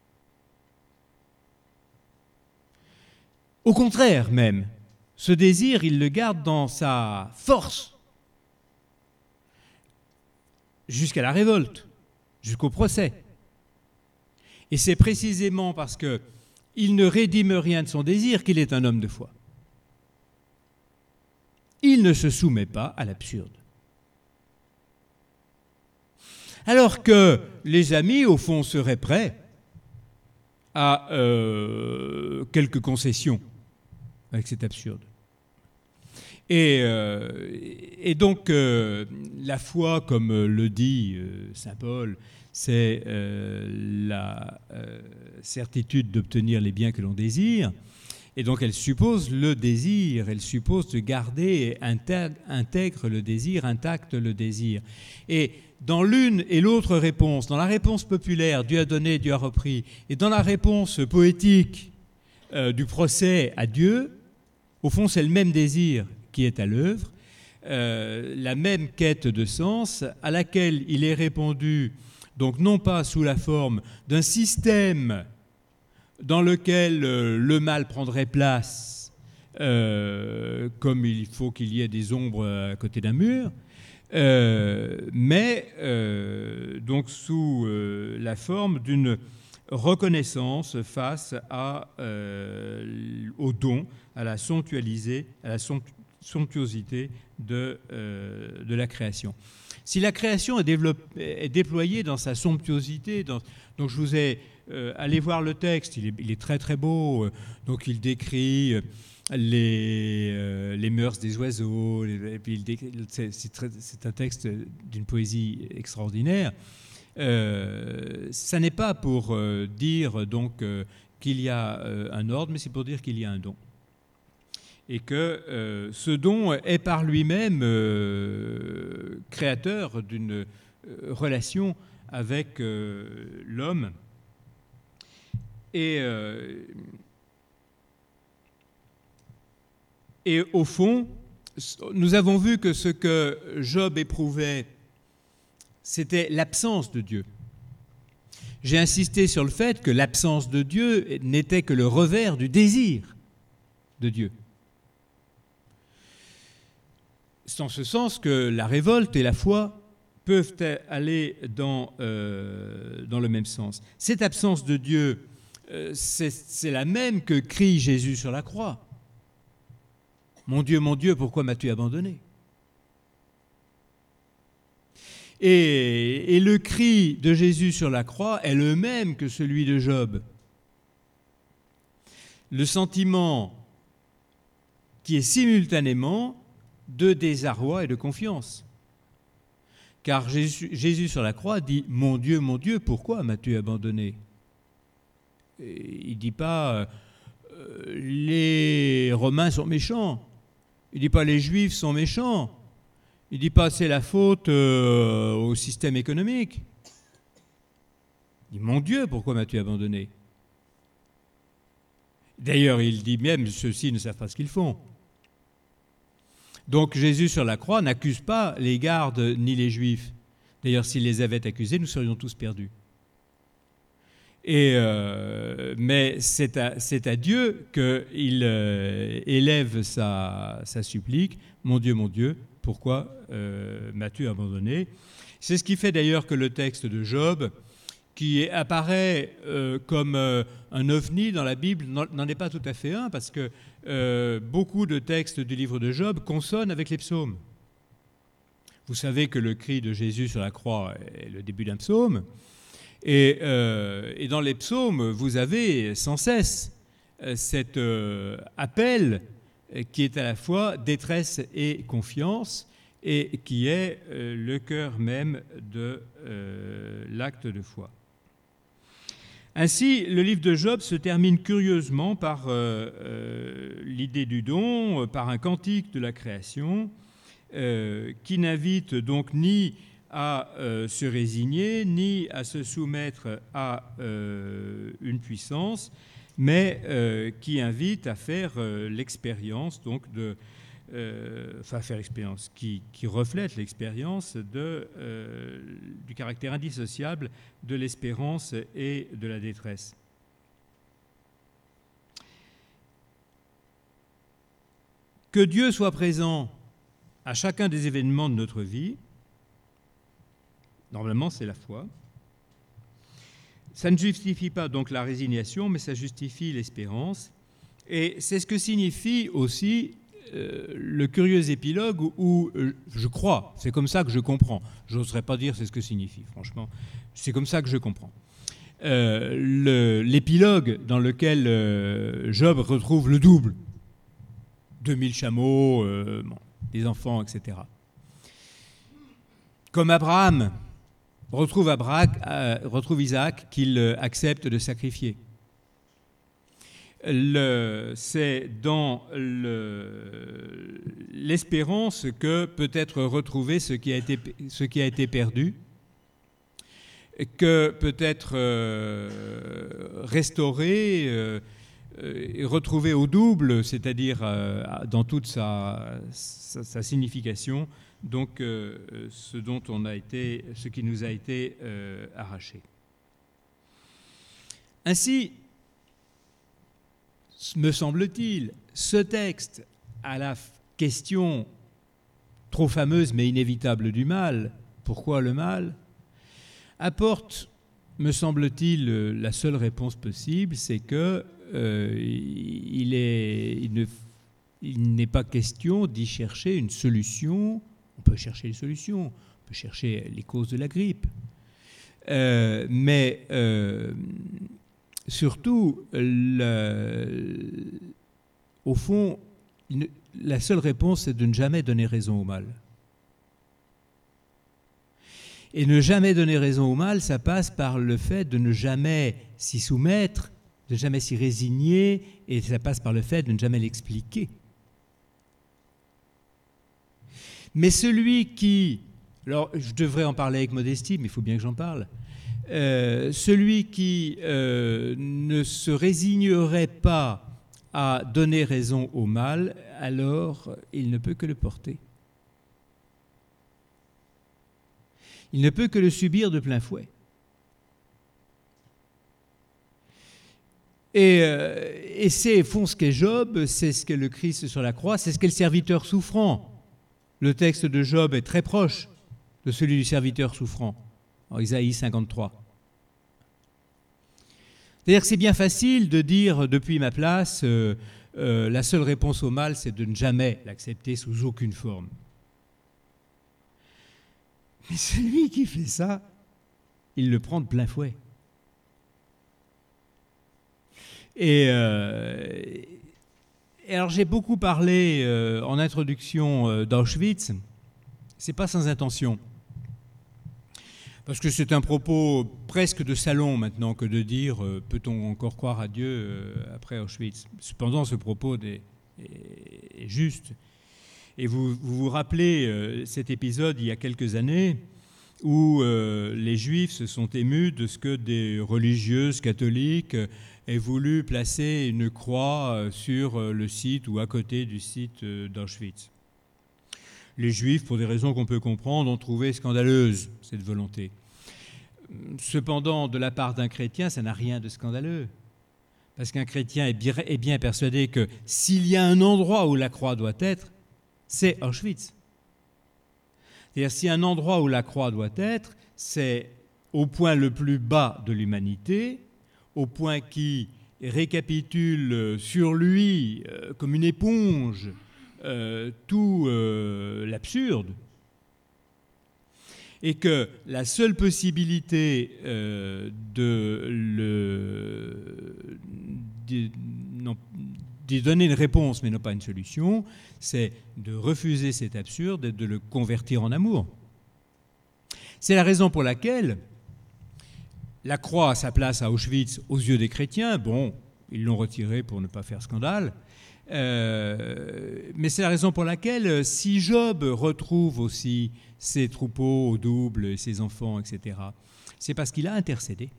Au contraire même, ce désir, il le garde dans sa force, jusqu'à la révolte, jusqu'au procès. Et c'est précisément parce qu'il ne rédime rien de son désir qu'il est un homme de foi. Il ne se soumet pas à l'absurde. Alors que les amis, au fond, seraient prêts à euh, quelques concessions avec cet absurde. Et, euh, et donc, euh, la foi, comme le dit euh, saint Paul, c'est euh, la euh, certitude d'obtenir les biens que l'on désire. Et donc, elle suppose le désir, elle suppose de garder intègre le désir, intact le désir. Et dans l'une et l'autre réponse, dans la réponse populaire, Dieu a donné, Dieu a repris, et dans la réponse poétique euh, du procès à Dieu, au fond, c'est le même désir qui est à l'œuvre, euh, la même quête de sens à laquelle il est répondu, donc non pas sous la forme d'un système dans lequel euh, le mal prendrait place, euh, comme il faut qu'il y ait des ombres à côté d'un mur, euh, mais euh, donc sous euh, la forme d'une reconnaissance face à, euh, au don, à la, somptualisée, à la somptuosité de, euh, de la création. Si la création est, développée, est déployée dans sa somptuosité, dans, donc je vous ai euh, allé voir le texte, il est, il est très très beau, euh, donc il décrit euh, les, euh, les mœurs des oiseaux, les, et puis il décrit, c'est, c'est, très, c'est un texte d'une poésie extraordinaire. Euh, ça n'est pas pour euh, dire donc euh, qu'il y a euh, un ordre, mais c'est pour dire qu'il y a un don. Et que euh, ce don est par lui-même euh, créateur d'une euh, relation avec euh, l'homme. Et, euh, et au fond, nous avons vu que ce que Job éprouvait, c'était l'absence de Dieu. J'ai insisté sur le fait que l'absence de Dieu n'était que le revers du désir de Dieu. C'est en ce sens que la révolte et la foi peuvent aller dans, euh, dans le même sens. Cette absence de Dieu, euh, c'est, c'est la même que crie Jésus sur la croix. « Mon Dieu, mon Dieu, pourquoi m'as-tu abandonné ?» Et, et le cri de Jésus sur la croix est le même que celui de Job. Le sentiment qui est simultanément de désarroi et de confiance. Car Jésus, Jésus sur la croix dit « Mon Dieu, mon Dieu, pourquoi m'as-tu abandonné ?» Et il ne dit pas euh, « Les Romains sont méchants », il ne dit pas « Les Juifs sont méchants », il ne dit pas « c'est la faute euh, au système économique ». Il dit « Mon Dieu, pourquoi m'as-tu abandonné ?» D'ailleurs, il dit même « Ceux-ci ne savent pas ce qu'ils font ». Donc Jésus sur la croix n'accuse pas les gardes ni les Juifs. D'ailleurs, s'il les avait accusés, nous serions tous perdus. Et, euh, mais c'est à, c'est à Dieu qu'il euh, élève sa, sa supplique. « Mon Dieu, mon Dieu, pourquoi euh, m'as-tu abandonné ?» C'est ce qui fait d'ailleurs que le texte de Job, qui est, apparaît euh, comme euh, un ovni dans la Bible, n'en est pas tout à fait un, parce que euh, beaucoup de textes du livre de Job consonnent avec les psaumes. Vous savez que le cri de Jésus sur la croix est le début d'un psaume, et, euh, et dans les psaumes, vous avez sans cesse euh, cet euh, appel qui est à la fois détresse et confiance, et qui est euh, le cœur même de euh, l'acte de foi. Ainsi, le livre de Job se termine curieusement par euh, euh, l'idée du don, par un cantique de la création, euh, qui n'invite donc ni à euh, se résigner, ni à se soumettre à euh, une puissance, mais euh, qui invite à faire euh, l'expérience, donc de, euh, enfin faire l'expérience, qui, qui reflète l'expérience de, euh, du caractère indissociable de l'espérance et de la détresse. Que Dieu soit présent à chacun des événements de notre vie, normalement, c'est la foi. Ça ne justifie pas donc la résignation, mais ça justifie l'espérance. Et c'est ce que signifie aussi euh, le curieux épilogue où, où euh, je crois, c'est comme ça que je comprends. Je n'oserais pas dire c'est ce que signifie, franchement. C'est comme ça que je comprends. Euh, le, l'épilogue dans lequel euh, Job retrouve le double, deux mille chameaux, euh, bon, des enfants, et cetera. Comme Abraham retrouve, Abraham, euh, retrouve Isaac qu'il accepte de sacrifier. Le, c'est dans le, l'espérance que peut être retrouvé ce qui a été, ce qui a été perdu, que peut être euh, restauré euh, et retrouvé au double, c'est-à-dire euh, dans toute sa, sa, sa signification, donc euh, ce dont on a été, ce qui nous a été euh, arraché. Ainsi, me semble-t-il, ce texte à la question trop fameuse mais inévitable du mal, pourquoi le mal, apporte, me semble-t-il, la seule réponse possible, c'est que euh, il, est, il, ne, il n'est pas question d'y chercher une solution. On peut chercher une solution, on peut chercher les causes de la grippe, euh, mais euh, surtout, le, au fond, la seule réponse, c'est de ne jamais donner raison au mal. Et ne jamais donner raison au mal, ça passe par le fait de ne jamais s'y soumettre, de ne jamais s'y résigner, et ça passe par le fait de ne jamais l'expliquer. Mais celui qui, alors je devrais en parler avec modestie, mais il faut bien que j'en parle, euh, celui qui euh, ne se résignerait pas à donner raison au mal, alors il ne peut que le porter. Il ne peut que le subir de plein fouet. Et, euh, et c'est, fond, ce qu'est Job, c'est ce qu'est le Christ sur la croix, c'est ce qu'est le serviteur souffrant. Le texte de Job est très proche de celui du serviteur souffrant, en Isaïe cinquante-trois. C'est-à-dire que c'est bien facile de dire depuis ma place, euh, euh, la seule réponse au mal, c'est de ne jamais l'accepter sous aucune forme. Mais celui qui fait ça, il le prend de plein fouet. Et, euh, et alors j'ai beaucoup parlé euh, en introduction euh, d'Auschwitz. C'est pas sans intention, parce que c'est un propos presque de salon maintenant que de dire euh, peut-on encore croire à Dieu euh, après Auschwitz. Cependant, ce propos est, est, est juste. Et vous, vous vous rappelez euh, cet épisode il y a quelques années où euh, les Juifs se sont émus de ce que des religieuses catholiques euh, aient voulu placer une croix euh, sur euh, le site ou à côté du site euh, d'Auschwitz. Les Juifs, pour des raisons qu'on peut comprendre, ont trouvé scandaleuse cette volonté. Cependant, de la part d'un chrétien, ça n'a rien de scandaleux. Parce qu'un chrétien est bien, est bien persuadé que s'il y a un endroit où la croix doit être, c'est Auschwitz. C'est-à-dire, si un endroit où la croix doit être, c'est au point le plus bas de l'humanité, au point qui récapitule sur lui, euh, comme une éponge, euh, tout euh, l'absurde, et que la seule possibilité euh, de le... De, non, d'y donner une réponse, mais non pas une solution, c'est de refuser cet absurde et de le convertir en amour. C'est la raison pour laquelle la croix a sa place à Auschwitz aux yeux des chrétiens. Bon, ils l'ont retirée pour ne pas faire scandale, Euh, mais c'est la raison pour laquelle, si Job retrouve aussi ses troupeaux au double, ses enfants, et cetera, c'est parce qu'il a intercédé.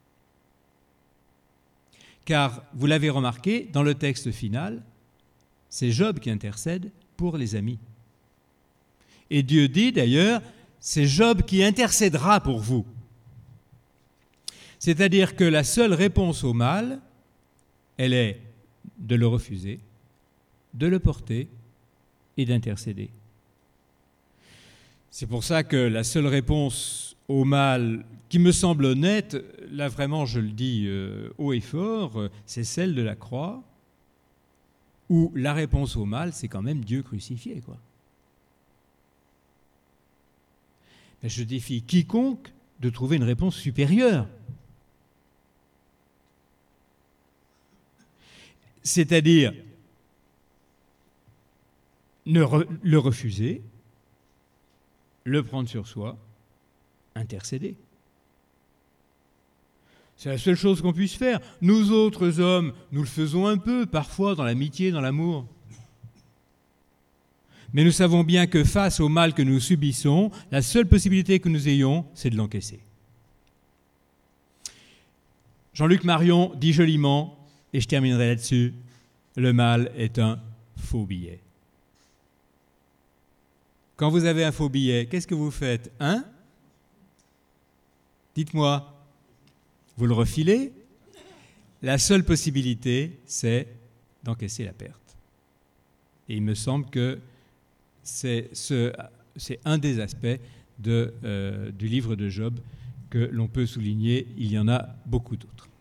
Car, vous l'avez remarqué, dans le texte final, c'est Job qui intercède pour les amis. Et Dieu dit d'ailleurs, c'est Job qui intercédera pour vous. C'est-à-dire que la seule réponse au mal, elle est de le refuser, de le porter et d'intercéder. C'est pour ça que la seule réponse au mal qui me semble honnête, là vraiment je le dis euh, haut et fort, euh, c'est celle de la croix, où la réponse au mal, c'est quand même Dieu crucifié, quoi. Mais je défie quiconque de trouver une réponse supérieure. C'est-à-dire ne re- le refuser, le prendre sur soi, intercéder. C'est la seule chose qu'on puisse faire. Nous autres hommes, nous le faisons un peu, parfois dans l'amitié, dans l'amour. Mais nous savons bien que face au mal que nous subissons, la seule possibilité que nous ayons, c'est de l'encaisser. Jean-Luc Marion dit joliment, et je terminerai là-dessus, le mal est un faux billet. Quand vous avez un faux billet, qu'est-ce que vous faites, hein ? Dites-moi. Vous le refilez, la seule possibilité, c'est d'encaisser la perte. Et il me semble que c'est, ce, c'est un des aspects de, euh, du livre de Job que l'on peut souligner. Il y en a beaucoup d'autres.